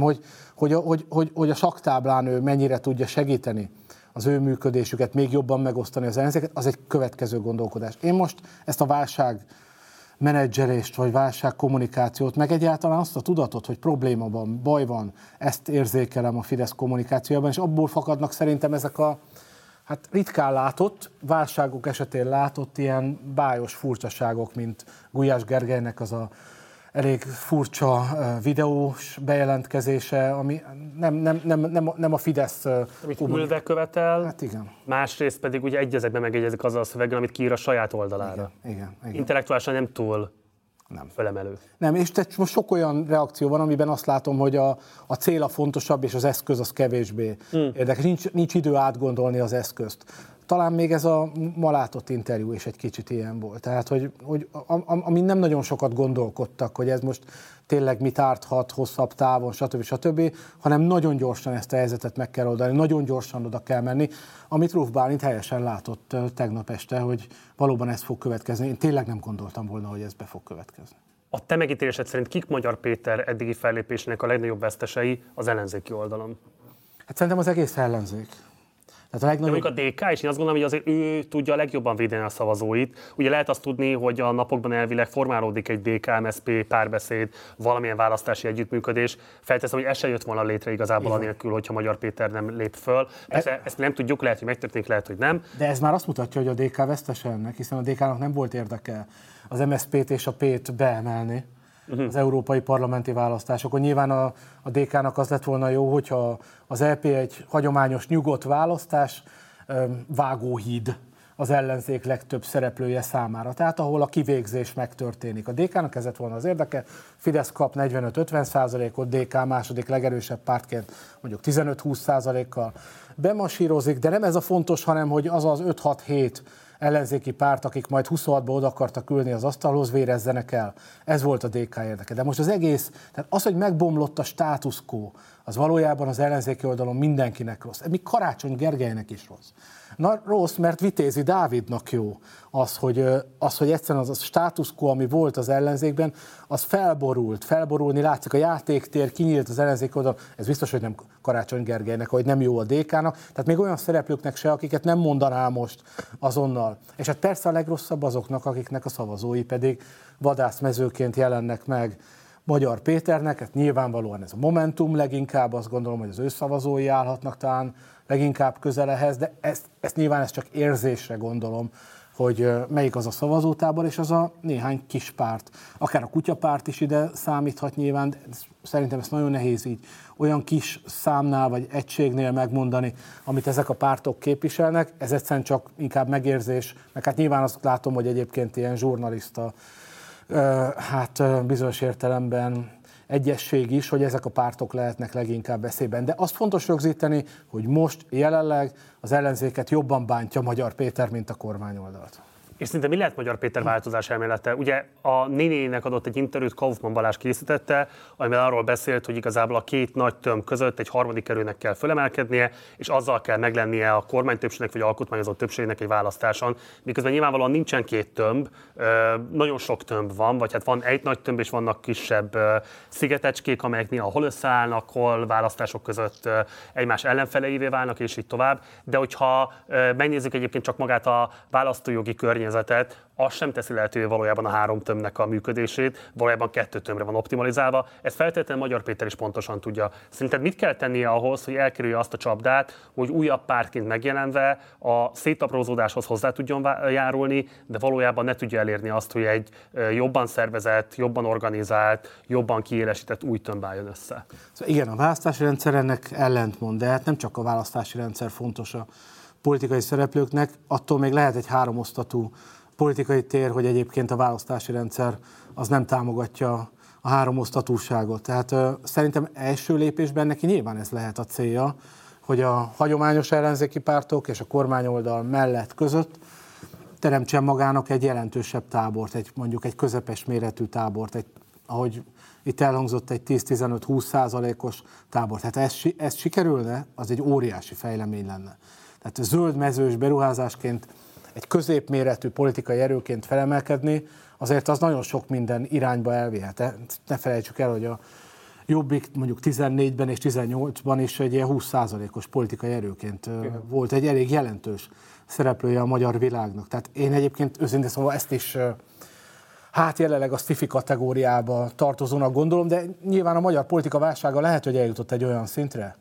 hogy a saktáblán ő mennyire tudja segíteni az ő működésüket, még jobban megosztani az ellenzéket, az egy következő gondolkodás. Én most ezt a válság menedzselést, vagy válságkommunikációt, meg egyáltalán azt a tudatot, hogy probléma van, baj van, ezt érzékelem a Fidesz kommunikációjában, és abból fakadnak szerintem ezek a ritkán látott, válságok esetén látott ilyen bájos furcsaságok, mint Gulyás Gergelynek az a elég furcsa videós bejelentkezése, ami nem a Fidesz... Amit ülve követel, hát igen. Másrészt pedig ugye megegyezik azzal a szöveggel, amit kiír a saját oldalára. Igen. Intellektuálisan nem túl fölemelő. Nem, és most sok olyan reakció van, amiben azt látom, hogy a cél a fontosabb, és az eszköz az kevésbé érdekes. Nincs idő átgondolni az eszközt. Talán még ez a ma látott interjú is egy kicsit ilyen volt. Tehát, hogy amin nem nagyon sokat gondolkodtak, hogy ez most tényleg mit árthat hosszabb távon, stb., hanem nagyon gyorsan ezt a helyzetet meg kell oldani, nagyon gyorsan oda kell menni, amit Ruf Bálint helyesen látott tegnap este, hogy valóban ez fog következni. Én tényleg nem gondoltam volna, hogy ez be fog következni. A te megítélésed szerint kik Magyar Péter eddigi fellépésének a legnagyobb vesztesei az ellenzéki oldalon? Hát szerintem az egész ellenzék. De mondjuk a DK is, én azt gondolom, hogy azért ő tudja a legjobban védeni a szavazóit. Ugye lehet azt tudni, hogy a napokban elvileg formálódik egy DK-MSZP párbeszéd, valamilyen választási együttműködés. Felteszem, hogy ez se jött volna létre igazából anélkül, hogyha Magyar Péter nem lép föl. Ezt nem tudjuk, lehet, hogy megtörténik, lehet, hogy nem. De ez már azt mutatja, hogy a DK vesztese ennek, hiszen a DK-nak nem volt érdeke az MSZP-t és a P-t beemelni az európai parlamenti választásokon. Nyilván a DK-nak az lett volna jó, hogyha az EP egy hagyományos nyugodt választás, vágóhíd az ellenzék legtöbb szereplője számára. Tehát ahol a kivégzés megtörténik. A DK-nak ez lett volna az érdeke, Fidesz kap 45-50%-ot, DK második legerősebb pártként mondjuk 15-20%-kal bemasírozik, de nem ez a fontos, hanem hogy az az 5-6-7 ellenzéki párt, akik majd 26-ba oda akartak ülni az asztalhoz, vérezzenek el. Ez volt a DK érdeke. De most az egész, tehát az, hogy megbomlott a status quo, az valójában az ellenzéki oldalon mindenkinek rossz. Még Karácsony Gergelynek is rossz. Na rossz, mert Vitézi Dávidnak jó az, hogy egyszerűen az a status quo, ami volt az ellenzékben, az felborulni látszik. A játéktér kinyílt az ellenzéki oldalon, ez biztos, hogy nem Karácsony Gergelynek, hogy nem jó a DK-nak, tehát még olyan szereplőknek se, akiket nem mondaná most azonnal. És hát persze a legrosszabb azoknak, akiknek a szavazói pedig vadászmezőként jelennek meg Magyar Péternek, hát nyilvánvalóan ez a Momentum leginkább, azt gondolom, hogy az ő szavazói állhatnak talán leginkább közel ehhez, de ezt nyilván csak érzésre gondolom. hogy melyik az a szavazótábor, és az a néhány kis párt. Akár a kutyapárt is ide számíthat nyilván, de szerintem ezt nagyon nehéz így olyan kis számnál vagy egységnél megmondani, amit ezek a pártok képviselnek. Ez egyszerűen csak inkább megérzés, meg hát nyilván azt látom, hogy egyébként ilyen zsurnalista, hát bizonyos értelemben egyesség is, hogy ezek a pártok lehetnek leginkább veszélyben. De azt fontos rögzíteni, hogy most jelenleg az ellenzéket jobban bántja Magyar Péter, mint a kormányoldalt. És szinte mi lehet Magyar Péter változás elmélete? Ugye a Nénének adott egy interjút, Kaufmann Balázs készítette, amiben arról beszélt, hogy igazából a két nagy tömb között egy harmadik erőnek kell fölemelkednie, és azzal kell meglennie a kormánytöbbségnek vagy alkotmányozó többségnek egy választáson. Miközben nyilvánvalóan nincsen két tömb, nagyon sok tömb van, vagy hát van egy nagy tömb, és vannak kisebb szigetecskék, amelyek néha hol összeállnak, hol választások között egymás ellenfeleivé válnak, és így tovább. De hogyha megnézzük egyébként csak magát a választójogi környezetet, az sem teszi lehetővé valójában a három tömbnek a működését, valójában kettő tömbre van optimalizálva. Ezt feltétlenül Magyar Péter is pontosan tudja. Szerinted mit kell tennie ahhoz, hogy elkerülje azt a csapdát, hogy újabb pártként megjelenve a szétaprózódáshoz hozzá tudjon járulni, de valójában ne tudja elérni azt, hogy egy jobban szervezett, jobban organizált, jobban kiélesített új tömb álljon össze? Szóval igen, a választási rendszer ennek ellentmond, de hát nem csak a választási rendszer fontos a politikai szereplőknek, attól még lehet egy háromosztatú politikai tér, hogy egyébként a választási rendszer az nem támogatja a háromosztatúságot. Tehát szerintem első lépésben neki nyilván ez lehet a célja, hogy a hagyományos ellenzéki pártok és a kormányoldal mellett között teremtsen magának egy jelentősebb tábort, mondjuk egy közepes méretű tábort, ahogy itt elhangzott, egy 10-15-20%-os tábort. Hát ez sikerülne, az egy óriási fejlemény lenne. Tehát zöld mezős beruházásként egy középméretű politikai erőként felemelkedni, azért az nagyon sok minden irányba elvihet. Ne felejtsük el, hogy a Jobbik mondjuk 14-ben és 18-ban is egy ilyen 20%-os politikai erőként volt egy elég jelentős szereplője a magyar világnak. Tehát én egyébként őszintén szóval ezt is hát jelenleg a sci-fi kategóriába tartozónak gondolom, de nyilván a magyar politika válsága lehet, hogy eljutott egy olyan szintre,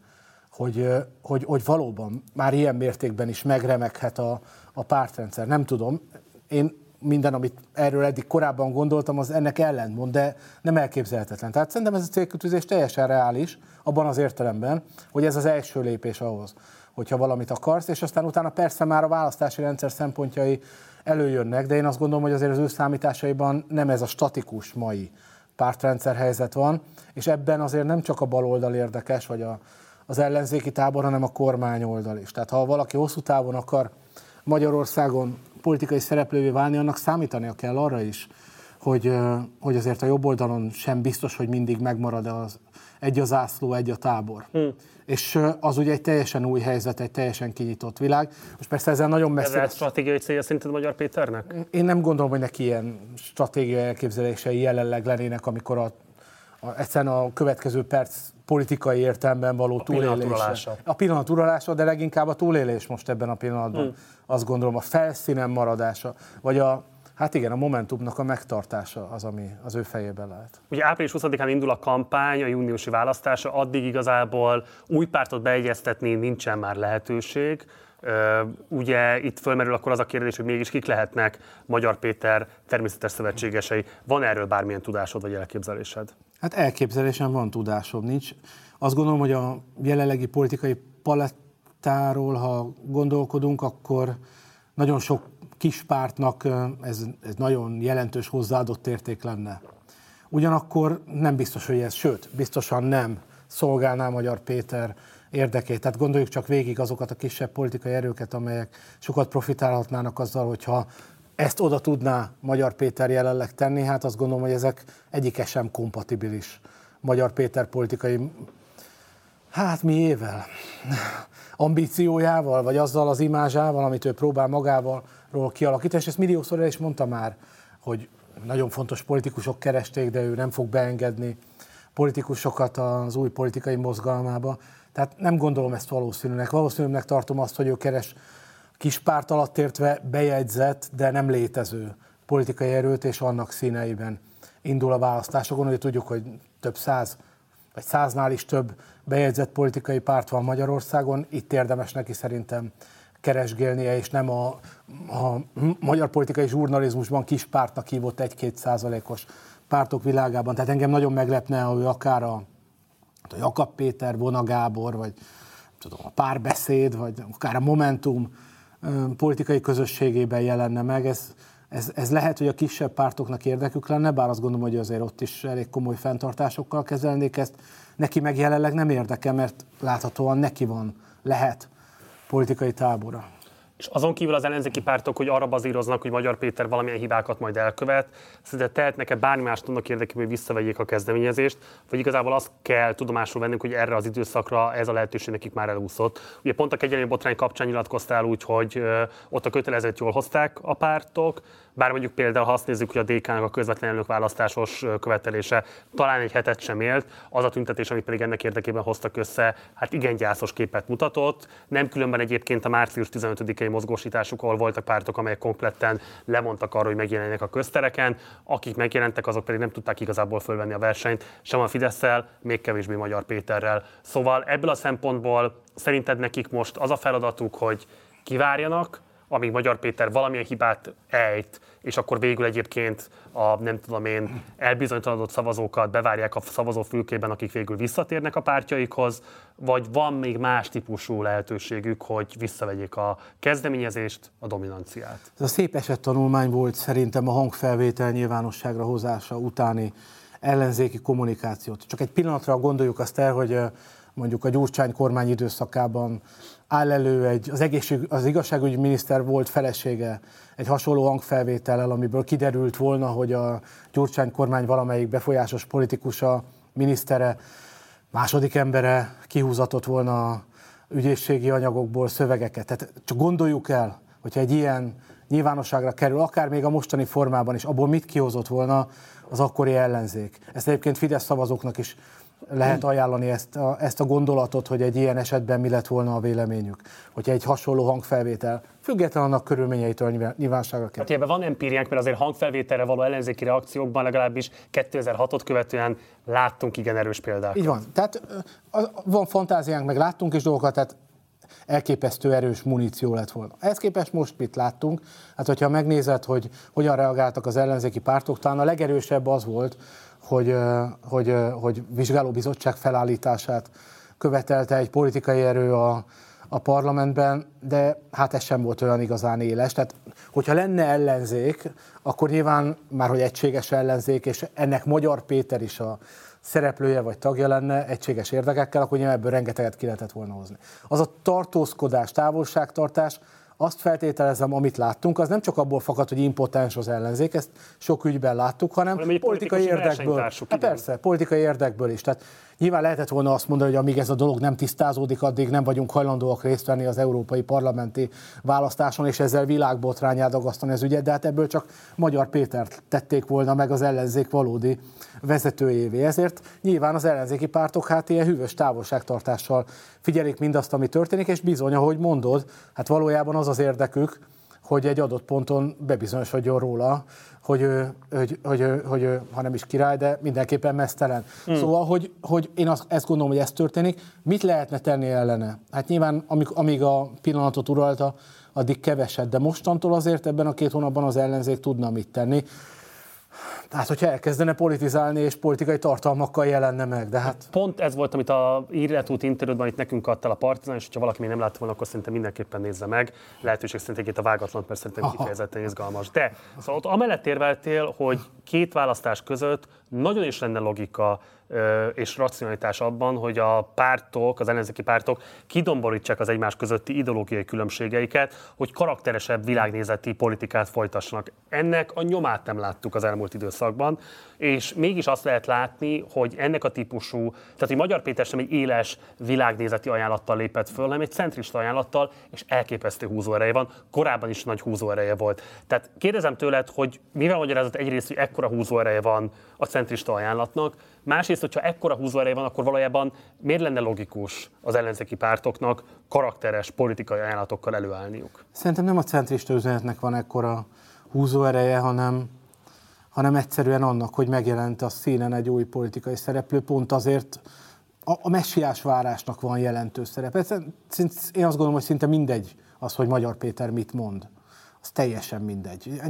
hogy valóban már ilyen mértékben is megremeghet a pártrendszer. Nem tudom, én minden, amit erről eddig korábban gondoltam, az ennek ellentmond, de nem elképzelhetetlen. Tehát szerintem ez a célkitűzés teljesen reális, abban az értelemben, hogy ez az első lépés ahhoz, hogyha valamit akarsz, és aztán utána persze már a választási rendszer szempontjai előjönnek, de én azt gondolom, hogy azért az ő számításaiban nem ez a statikus mai pártrendszer helyzet van, és ebben azért nem csak a baloldal érdekes, vagy az ellenzéki tábor, hanem a kormányoldal is. Tehát ha valaki hosszú távon akar Magyarországon politikai szereplővé válni, annak számítania kell arra is, hogy azért a jobb oldalon sem biztos, hogy mindig megmarad egy a zászló, egy a tábor. És az ugye egy teljesen új helyzet, egy teljesen kinyitott világ. Most persze ezzel nagyon messze... Ez a stratégiai célja szerinted Magyar Péternek? Én nem gondolom, hogy neki ilyen stratégiai elképzelései jelenleg lennének, amikor egyszerűen a következő perc politikai értelemben való túlélése. A pillanat uralása, de leginkább a túlélés most ebben a pillanatban. Azt gondolom, a felszínen maradása, vagy a Momentumnak a megtartása az, ami az ő fejében lehet. Ugye április 20-án indul a kampány, a júniusi választása, addig igazából új pártot beegyeztetni nincsen már lehetőség. Ugye itt fölmerül akkor az a kérdés, hogy mégis kik lehetnek Magyar Péter természetes szövetségesei. Van erről bármilyen tudásod vagy elképzelésed? Hát elképzelésem van, tudásom nincs. Azt gondolom, hogy a jelenlegi politikai palettáról, ha gondolkodunk, akkor nagyon sok kis pártnak ez nagyon jelentős hozzáadott érték lenne. Ugyanakkor nem biztos, hogy ez, sőt, biztosan nem szolgálná Magyar Péter érdekét. Tehát gondoljuk csak végig azokat a kisebb politikai erőket, amelyek sokat profitálhatnának azzal, hogyha ezt oda tudná Magyar Péter jelenleg tenni, hát azt gondolom, hogy ezek egyike sem kompatibilis Magyar Péter politikai, miével? Ambíciójával, vagy azzal az imázsával, amit ő próbál magával kialakítani, és ezt milliószor el is mondta már, hogy nagyon fontos politikusok keresték, de ő nem fog beengedni politikusokat az új politikai mozgalmába. Tehát nem gondolom ezt valószínűnek. Valószínűnek tartom azt, hogy ő keres kis párt alatt értve bejegyzett, de nem létező politikai erőt, és annak színeiben indul a választásokon. Ugye tudjuk, hogy több száz, vagy 100-nál is több bejegyzett politikai párt van Magyarországon. Itt érdemes neki szerintem keresgélnie, és nem a magyar politikai zsurnalizmusban kis pártnak hívott 1-2%-os pártok világában. Tehát engem nagyon meglepne, ha ő akár a Jakab Péter, Vona Gábor, vagy tudom, a Párbeszéd, vagy akár a Momentum politikai közösségében jelenne meg. Ez lehet, hogy a kisebb pártoknak érdekük lenne, bár azt gondolom, hogy azért ott is elég komoly fenntartásokkal kezelnék ezt. Neki meg jelenleg nem érdeke, mert láthatóan neki lehet politikai tábora. És azon kívül az ellenzéki pártok, hogy arra bazíroznak, hogy Magyar Péter valamilyen hibákat majd elkövet, szerinted tehetnek-e bármi mást annak érdekében, hogy visszavegyék a kezdeményezést, vagy igazából azt kell tudomásul vennünk, hogy erre az időszakra ez a lehetőség nekik már elúszott. Ugye pont a kegyelmi botrány kapcsán nyilatkoztál úgy, hogy ott a kötelezőt jól hozták a pártok, bár mondjuk például, ha azt nézzük, hogy a DK-nak a közvetlen elnökválasztásos követelése talán egy hetet sem élt, az a tüntetés, amit pedig ennek érdekében hoztak össze, hát igen gyászos képet mutatott. Nem különben egyébként a március 15-i mozgósításuk, ahol voltak pártok, amelyek kompletten lemondtak arról, hogy megjelenjenek a köztereken, akik megjelentek, azok pedig nem tudták igazából fölvenni a versenyt, sem a Fidesszel, még kevésbé Magyar Péterrel. Szóval ebből a szempontból szerinted nekik most az a feladatuk, hogy kivárjanak, amíg Magyar Péter valamilyen hibát ejt, és akkor végül egyébként a nem tudom én elbizonytalanodott szavazókat bevárják a szavazófülkében, akik végül visszatérnek a pártjaikhoz, vagy van még más típusú lehetőségük, hogy visszavegyék a kezdeményezést, a dominanciát? Ez a szép esettanulmány volt szerintem a hangfelvétel nyilvánosságra hozása utáni ellenzéki kommunikációt. Csak egy pillanatra gondoljuk azt el, hogy mondjuk a Gyurcsány kormány időszakában áll elő az igazságügyi miniszter volt felesége egy hasonló hangfelvétellel, amiből kiderült volna, hogy a Gyurcsány kormány valamelyik befolyásos politikusa, minisztere, második embere kihúzatott volna a ügyészségi anyagokból szövegeket. Tehát csak gondoljuk el, hogyha egy ilyen nyilvánosságra kerül, akár még a mostani formában is, abból mit kihozott volna az akkori ellenzék. Ezt egyébként Fidesz szavazóknak is lehet ajánlani ezt a gondolatot, hogy egy ilyen esetben mi lett volna a véleményük, hogyha egy hasonló hangfelvétel, független annak körülményeitől nyilvánosságra kerül. Hát ebben van empíriánk, mert azért hangfelvételre való ellenzéki reakciókban legalábbis 2006-ot követően láttunk igen erős példákat. Így van. Tehát van fantáziánk, meg láttunk is dolgokat, tehát elképesztő erős muníció lett volna. Ehhez képest most mit láttunk? Hát, hogyha megnézed, hogy hogyan reagáltak az ellenzéki pártok, talán a legerősebb az volt, hogy vizsgálóbizottság felállítását követelte egy politikai erő a parlamentben, de hát ez sem volt olyan igazán éles. Tehát, hogyha lenne ellenzék, akkor nyilván már, hogy egységes ellenzék, és ennek Magyar Péter is a szereplője vagy tagja lenne egységes érdekekkel, akkor nyilván ebből rengeteget ki lehetett volna hozni. Az a tartózkodás, távolságtartás, azt feltételezem, amit láttunk, az nem csak abból fakad, hogy impotens az ellenzék, ezt sok ügyben láttuk, hanem politikai érdekből. Hát persze, politikai érdekből is. Tehát nyilván lehetett volna azt mondani, hogy amíg ez a dolog nem tisztázódik, addig nem vagyunk hajlandóak részt venni az európai parlamenti választáson, és ezzel világbotránnyá dagasztani az ügyet, de hát ebből csak Magyar Pétert tették volna meg az ellenzék valódi vezetőjévé. Ezért nyilván az ellenzéki pártok hát ilyen hűvös távolságtartással figyelik mindazt, ami történik, és bizony, ahogy mondod, hát valójában az érdekük, hogy egy adott ponton bebizonyosodjon róla, hogy ha nem is király, de mindenképpen meztelen. Szóval, hogy én ezt gondolom, hogy ez történik. Mit lehetne tenni ellene? Hát nyilván, amíg a pillanatot uralta, addig keveset, de mostantól azért ebben a 2 hónapban az ellenzék tudna mit tenni. Tehát, hogyha elkezdene politizálni és politikai tartalmakkal jelenne meg, de hát... Pont ez volt, amit a Illetút interjúban itt nekünk adtál a Partizán, és ha valaki még nem látta volna, akkor szerintem mindenképpen nézze meg. Lehetőség szerint itt a vágatlan, mert szerintem kifejezetten izgalmas. De szóval ott amellett érveltél, hogy 2 választás között nagyon is lenne logika és racionalitás abban, hogy a pártok, az ellenzéki pártok kidomborítsák az egymás közötti ideológiai különbségeiket, hogy karakteresebb világnézeti politikát folytassanak. Ennek a nyomát nem láttuk az elmúlt időszakban, és mégis azt lehet látni, hogy ennek a típusú, tehát hogy Magyar Péter sem egy éles világnézeti ajánlattal lépett föl, hanem egy centrista ajánlattal, és elképesztő húzóereje van, korábban is nagy húzóereje volt. Tehát kérdezem tőled, hogy mivel magyarázott egyrészt, hogy ekkora húzóereje van a centrista ajánlatnak, másrészt, hogyha ekkora húzóereje van, akkor valójában miért lenne logikus az ellenzéki pártoknak karakteres politikai ajánlatokkal előállniuk? Szerintem nem a centrista üzenetnek van ekkora húzóereje, hanem egyszerűen annak, hogy megjelent a színen egy új politikai szereplő, pont azért, a messiás várásnak van jelentős szerepe. Én azt gondolom, hogy szinte mindegy az, hogy Magyar Péter mit mond. Az teljesen mindegy.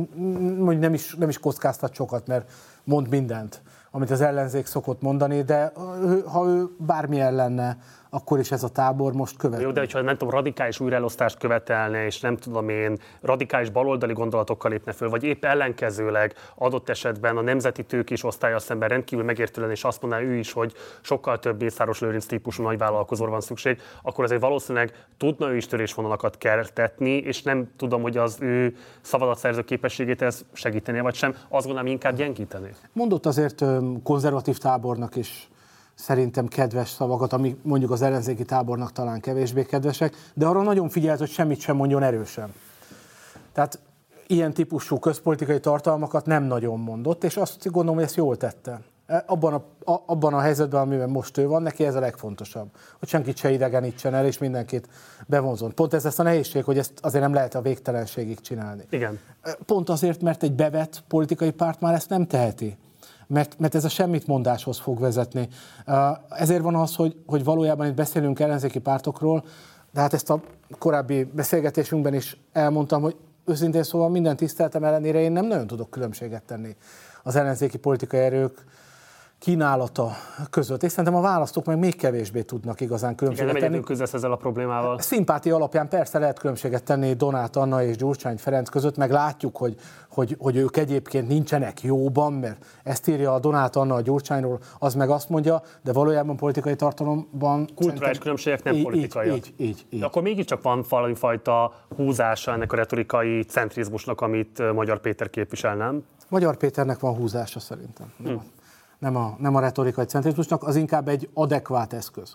Nem is kockáztat sokat, mert mond mindent, amit az ellenzék szokott mondani, de ha ő bármilyen lenne, akkor is ez a tábor most követel. Jó, de hogyha nem tudom, radikális újraelosztást követelne, és nem tudom én, radikális baloldali gondolatokkal lépne föl, vagy épp ellenkezőleg adott esetben a nemzeti tőkés osztállyal szemben rendkívül megértően, és azt mondaná ő is, hogy sokkal több Mészáros Lőrinc típusú nagyvállalkozóra van szükség, akkor azért valószínűleg tudna ő is törésvonalakat kertetni, és nem tudom, hogy az ő szavazatszerző képességét ez segíteni, vagy sem, azt gondolom, inkább gyengíteni. Mondott azért konzervatív tábornak is szerintem kedves szavakat, ami mondjuk az ellenzéki tábornak talán kevésbé kedvesek, de arra nagyon figyelt, hogy semmit sem mondjon erősen. Tehát ilyen típusú közpolitikai tartalmakat nem nagyon mondott, és azt gondolom, hogy ezt jól tette. Abban a helyzetben, amiben most ő van, neki ez a legfontosabb. Hogy senkit se idegenítsen el, és mindenkit bevonzon. Pont ez lesz a nehézség, hogy ezt azért nem lehet a végtelenségig csinálni. Igen. Pont azért, mert egy bevett politikai párt már ezt nem teheti. Mert ez a semmitmondáshoz fog vezetni. Ezért van az, hogy valójában itt beszélünk ellenzéki pártokról, de hát ezt a korábbi beszélgetésünkben is elmondtam, hogy őszintén szóval minden tiszteletem ellenére én nem nagyon tudok különbséget tenni az ellenzéki politikai erők kínálata között. És szerintem a választók meg még kevésbé tudnak igazán különbséget tenni. Nem egyedül küzdesz ezzel a problémával. Szimpátia alapján persze lehet különbséget tenni Donát Anna és Gyurcsány Ferenc között, meg látjuk, hogy ők egyébként nincsenek jóban, mert ezt írja a Donát Anna a Gyurcsányról, az meg azt mondja, de valójában politikai tartalomban... Kulturális különbségek nem politikaiak. Így. Akkor mégiscsak van valami fajta húzása ennek a retorikai centrizmusnak, amit Magyar Péter képvisel, nem? Magyar Péternek van húzása szerintem. Nem a retorikai centrizmusnak, az inkább egy adekvát eszköz.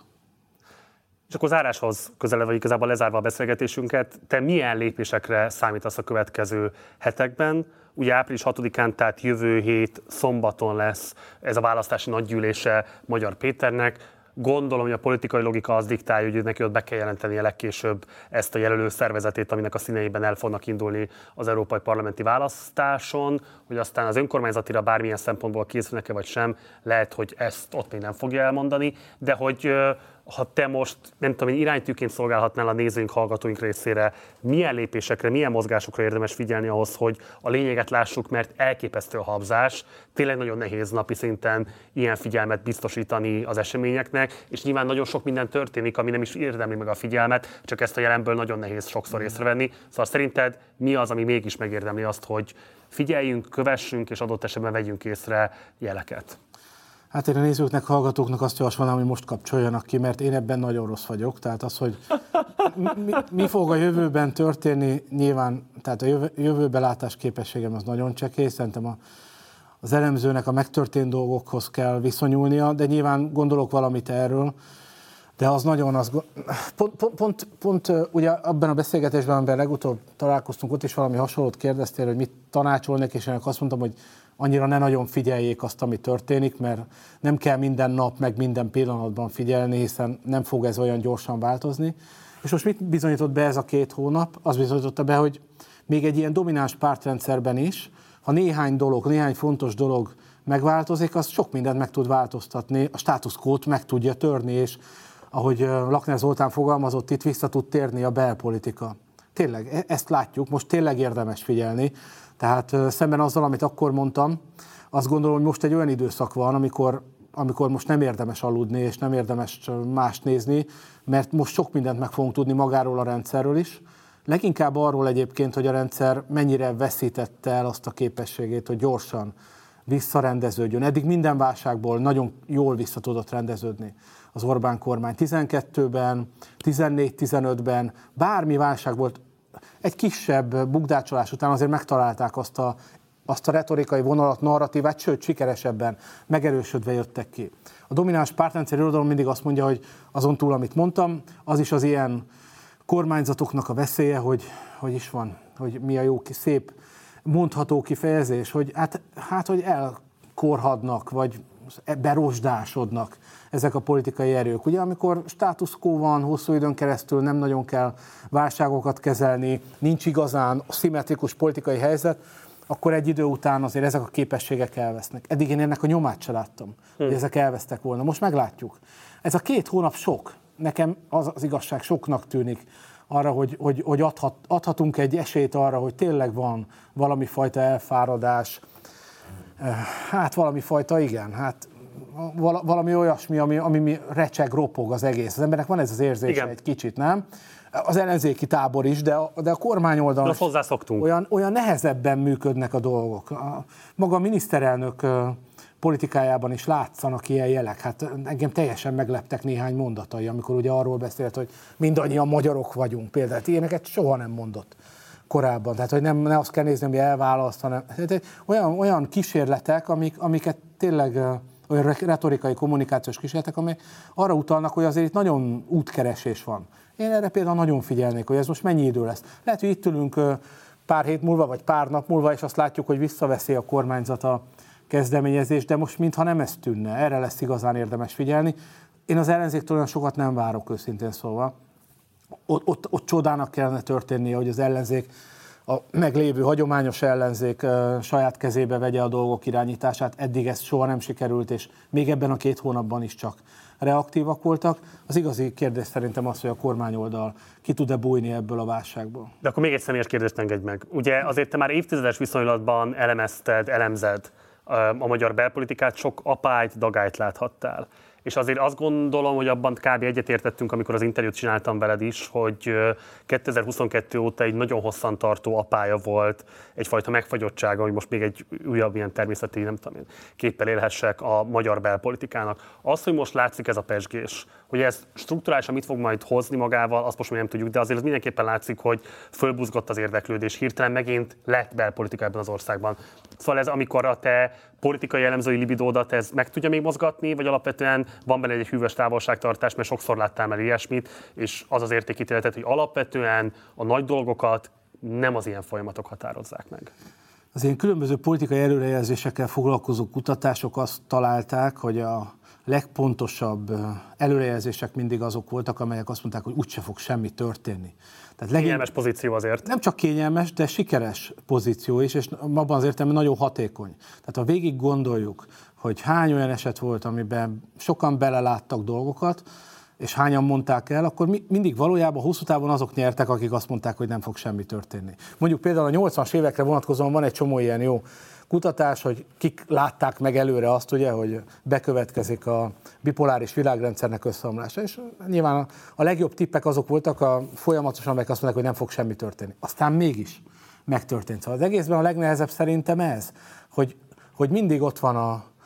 És akkor záráshoz közeledve, igazából lezárva a beszélgetésünket, te milyen lépésekre számítasz a következő hetekben? Ugye április 6-án, tehát jövő hét szombaton lesz ez a választási nagygyűlése Magyar Péternek. Gondolom, hogy a politikai logika az diktálja, hogy neki ott be kell jelentenie legkésőbb ezt a jelölő szervezetét, aminek a színeiben el fognak indulni az európai parlamenti választáson, hogy aztán az önkormányzatira bármilyen szempontból készülnek-e vagy sem, lehet, hogy ezt ott még nem fogja elmondani, de hogy ha te most, nem tudom, iránytűként szolgálhatnál a nézőink, hallgatóink részére, milyen lépésekre, milyen mozgásokra érdemes figyelni ahhoz, hogy a lényeget lássuk, mert elképesztő a habzás, tényleg nagyon nehéz napi szinten ilyen figyelmet biztosítani az eseményeknek, és nyilván nagyon sok minden történik, ami nem is érdemli meg a figyelmet, csak ezt a jelenből nagyon nehéz sokszor észrevenni. Szóval szerinted mi az, ami mégis megérdemli azt, hogy figyeljünk, kövessünk, és adott esetben vegyünk észre jeleket? Hát én a nézőknek, hallgatóknak azt javasolnám, hogy most kapcsoljanak ki, mert én ebben nagyon rossz vagyok. Tehát az, hogy mi fog a jövőben történni, nyilván, tehát a jövőbelátás képességem az nagyon csekély, szerintem az elemzőnek a megtörtént dolgokhoz kell viszonyulnia, de nyilván gondolok valamit erről, de az nagyon pont ugye abban a beszélgetésben, amiben legutóbb találkoztunk, ott is valami hasonlót kérdeztél, hogy mit tanácsolnék, és én azt mondtam, hogy annyira ne nagyon figyeljék azt, ami történik, mert nem kell minden nap, meg minden pillanatban figyelni, hiszen nem fog ez olyan gyorsan változni. És most mit bizonyított be ez a 2 hónap? Az bizonyította be, hogy még egy ilyen domináns pártrendszerben is, ha néhány fontos dolog megváltozik, az sok mindent meg tud változtatni, a status quót meg tudja törni, és ahogy Lakner Zoltán fogalmazott, itt vissza tud térni a belpolitika. Tényleg, ezt látjuk, most tényleg érdemes figyelni. Tehát szemben azzal, amit akkor mondtam, azt gondolom, hogy most egy olyan időszak van, amikor most nem érdemes aludni, és nem érdemes mást nézni, mert most sok mindent meg fogunk tudni magáról a rendszerről is. Leginkább arról egyébként, hogy a rendszer mennyire veszítette el azt a képességét, hogy gyorsan visszarendeződjön. Eddig minden válságból nagyon jól vissza tudott rendeződni az Orbán kormány. 12-ben, 14-15-ben, bármi válság volt, egy kisebb bukdácsolás után azért megtalálták azt a retorikai vonalat, narratívát, sőt, sikeresebben, megerősödve jöttek ki. A domináns pártrendszer irodalom mindig azt mondja, hogy azon túl, amit mondtam, az is az ilyen kormányzatoknak a veszélye, hogy is van, hogy mi a jó, szép, mondható kifejezés, hogy hogy elkorhadnak, vagy berosdásodnak ezek a politikai erők. Ugye, amikor status quo van, hosszú időn keresztül nem nagyon kell válságokat kezelni, nincs igazán szimmetrikus politikai helyzet, akkor egy idő után azért ezek a képességek elvesznek. Eddig én ennek a nyomát se láttam, hogy ezek elvesztek volna. Most meglátjuk. Ez a 2 hónap sok. Nekem az igazság soknak tűnik arra, hogy adhatunk egy esélyt arra, hogy tényleg van valami fajta elfáradás, hát valami fajta, igen, hát valami olyasmi, ami recseg, ropog az egész. Az embernek van ez az érzése igen. Egy kicsit, nem? Az ellenzéki tábor is, de a kormány oldalon olyan nehezebben működnek a dolgok. Maga a miniszterelnök politikájában is látszanak ilyen jelek. Hát engem teljesen megleptek néhány mondatai, amikor ugye arról beszélt, hogy mindannyian magyarok vagyunk például. Ilyeneket soha nem mondott korábban. Tehát, hogy ne azt kell nézni, hogy elválaszt, hanem olyan kísérletek, amiket tényleg olyan retorikai, kommunikációs kísérletek, amelyek arra utalnak, hogy azért itt nagyon útkeresés van. Én erre például nagyon figyelnék, hogy ez most mennyi idő lesz. Lehet, hogy itt ülünk pár hét múlva, vagy pár nap múlva, és azt látjuk, hogy visszaveszi a kormányzat a kezdeményezést, de most mintha nem ez tűnne. Erre lesz igazán érdemes figyelni. Én az ellenzéktől olyan sokat nem várok, őszintén szólva. Ott csodának kellene történnie, hogy az ellenzék, a meglévő hagyományos ellenzék saját kezébe vegye a dolgok irányítását. Eddig ez soha nem sikerült, és még ebben a 2 hónapban is csak reaktívak voltak. Az igazi kérdés szerintem az, hogy a kormányoldal ki tud-e bújni ebből a válságból. De akkor még egy személyes kérdést engedj meg. Ugye azért te már évtizedes viszonylatban elemzed a magyar belpolitikát, sok apályt, dagályt láthattál. És azért azt gondolom, hogy abban kb. Egyetértettünk, amikor az interjút csináltam veled is, hogy 2022 óta egy nagyon hosszan tartó apája volt, egyfajta megfagyottsága, hogy most még egy újabb ilyen természeti, nem tudom én, képpel élhessek a magyar belpolitikának. Az, hogy most látszik ez a pezsgés, hogy ez strukturálisan mit fog majd hozni magával, azt most még nem tudjuk, de azért az mindenképpen látszik, hogy fölbuzgott az érdeklődés, hirtelen megint lett belpolitika ebben az országban. Szóval ez, amikor a te politikai elemzői libidódat ez meg tudja még mozgatni, vagy alapvetően van benne egy hűvös távolságtartás, mert sokszor láttál már ilyesmit, és az az értékítéletet, hogy alapvetően a nagy dolgokat nem az ilyen folyamatok határozzák meg. Az ilyen különböző politikai előrejelzésekkel foglalkozó kutatások azt találták, hogy a legpontosabb előrejelzések mindig azok voltak, amelyek azt mondták, hogy úgyse fog semmi történni. Tehát kényelmes pozíció azért. Nem csak kényelmes, de sikeres pozíció is, és abban az értelemben nagyon hatékony. Tehát ha végig gondoljuk, hogy hány olyan eset volt, amiben sokan beleláttak dolgokat, és hányan mondták el, akkor mindig valójában hosszú távon azok nyertek, akik azt mondták, hogy nem fog semmi történni. Mondjuk például a 80-as évekre vonatkozóan van egy csomó ilyen jó kutatás, hogy kik látták meg előre azt, ugye, hogy bekövetkezik a bipoláris világrendszernek összeomlása, és nyilván a legjobb tippek azok voltak folyamatosan, amelyek azt mondták, hogy nem fog semmi történni. Aztán mégis megtörtént. Szóval az egészben a legnehezebb szerintem ez, hogy mindig ott van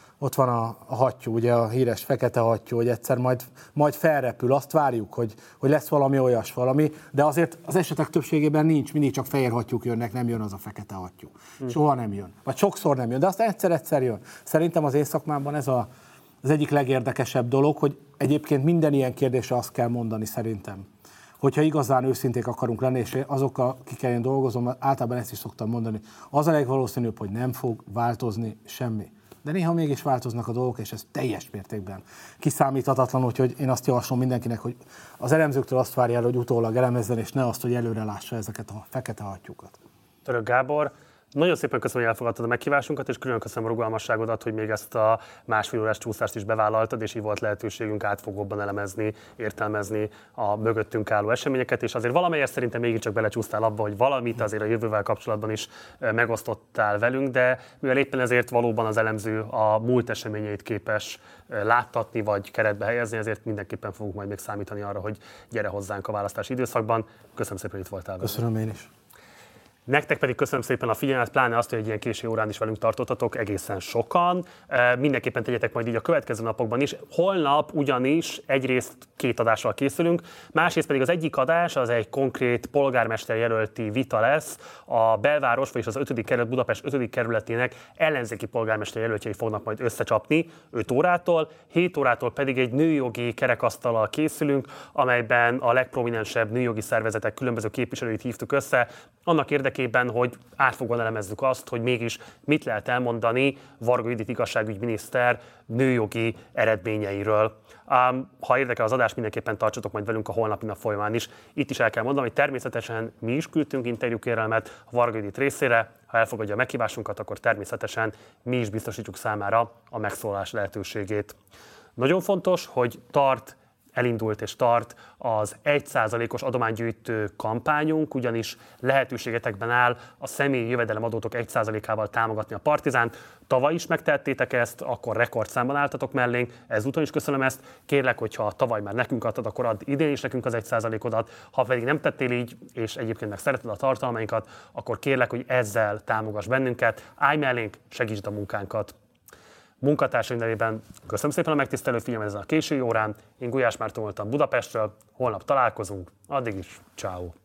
a hattyú, ugye a híres fekete hattyú, hogy egyszer majd felrepül, azt várjuk, hogy lesz valami valami, de azért az esetek többségében nincs, mindig csak fehér hattyúk jönnek, nem jön az a fekete hattyú. Soha nem jön, vagy sokszor nem jön, de aztán egyszer jön. Szerintem az én szakmámban ez az egyik legérdekesebb dolog, hogy egyébként minden ilyen kérdésre azt kell mondani szerintem, hogyha igazán őszinték akarunk lenni, és azokkal, akikkel én dolgozom, általában ezt is szoktam mondani, az a legvalószínűbb, hogy nem fog változni semmi. De néha mégis változnak a dolgok, és ez teljes mértékben kiszámíthatatlan, úgyhogy én azt javaslom mindenkinek, hogy az elemzőktől azt várja el, hogy utólag elemezzen, és ne azt, hogy előre lássa ezeket a fekete hattyúkat. Török Gábor, nagyon szépen köszönöm, hogy elfogadtad a meghívásunkat, és külön köszönöm a rugalmasságodat, hogy még ezt a 1,5 órás csúszást is bevállaltad, és így volt lehetőségünk átfogóbban elemezni, értelmezni a mögöttünk álló eseményeket, és azért valamelyest szerintem mégiscsak belecsúsztál abba, hogy valamit azért a jövővel kapcsolatban is megosztottál velünk, de mivel éppen ezért valóban az elemző a múlt eseményeit képes láttatni vagy keretbe helyezni, ezért mindenképpen fogunk majd még számítani arra, hogy gyere hozzánk a választási időszakban. Köszönöm szépen, hogy itt voltál. Köszönöm én is. Nektek pedig köszönöm szépen a figyelmet, pláne azt, hogy egy ilyen késő órán is velünk tartottatok, egészen sokan. Mindenképpen tegyetek majd így a következő napokban is. Holnap ugyanis egyrészt 2 adással készülünk, másrészt pedig az egyik adás az egy konkrét polgármester jelölti vita lesz. A belváros, vagyis az 5. kerület, Budapest 5. kerületének ellenzéki polgármester jelöltjei fognak majd összecsapni 5 órától, 7 órától pedig egy nőjogi kerekasztallal készülünk, amelyben a legprominensebb nőjogi szervezetek különböző képviselőit hívtuk össze, annak érdekében, hogy átfogóan elemezzük azt, hogy mégis mit lehet elmondani Varga Judit igazságügyminiszter nőjogi eredményeiről. Ha érdekel az adás, mindenképpen tartsatok majd velünk a holnapi nap folyamán is. Itt is el kell mondanom, hogy természetesen mi is küldtünk interjúkérelmet a Varga Judit részére, ha elfogadja a meghívásunkat, akkor természetesen mi is biztosítjuk számára a megszólalás lehetőségét. Nagyon fontos, hogy elindult és tart az 1%-os adománygyűjtő kampányunk, ugyanis lehetőségetekben áll a személyi jövedelemadótok 1%-ával támogatni a Partizánt. Tavaly is megtettétek ezt, akkor rekordszámban álltatok mellénk, ezúton is köszönöm ezt. Kérlek, hogyha tavaly már nekünk adtad, akkor add idén is nekünk az 1%-odat. Ha pedig nem tettél így, és egyébként meg szereted a tartalmainkat, akkor kérlek, hogy ezzel támogass bennünket. Állj mellénk, segítsd a munkánkat. Munkatársaim nevében köszönöm szépen a megtisztelő figyelmet ezen a késői órán. Én Gulyás Márton voltam Budapestről, holnap találkozunk, addig is, ciao.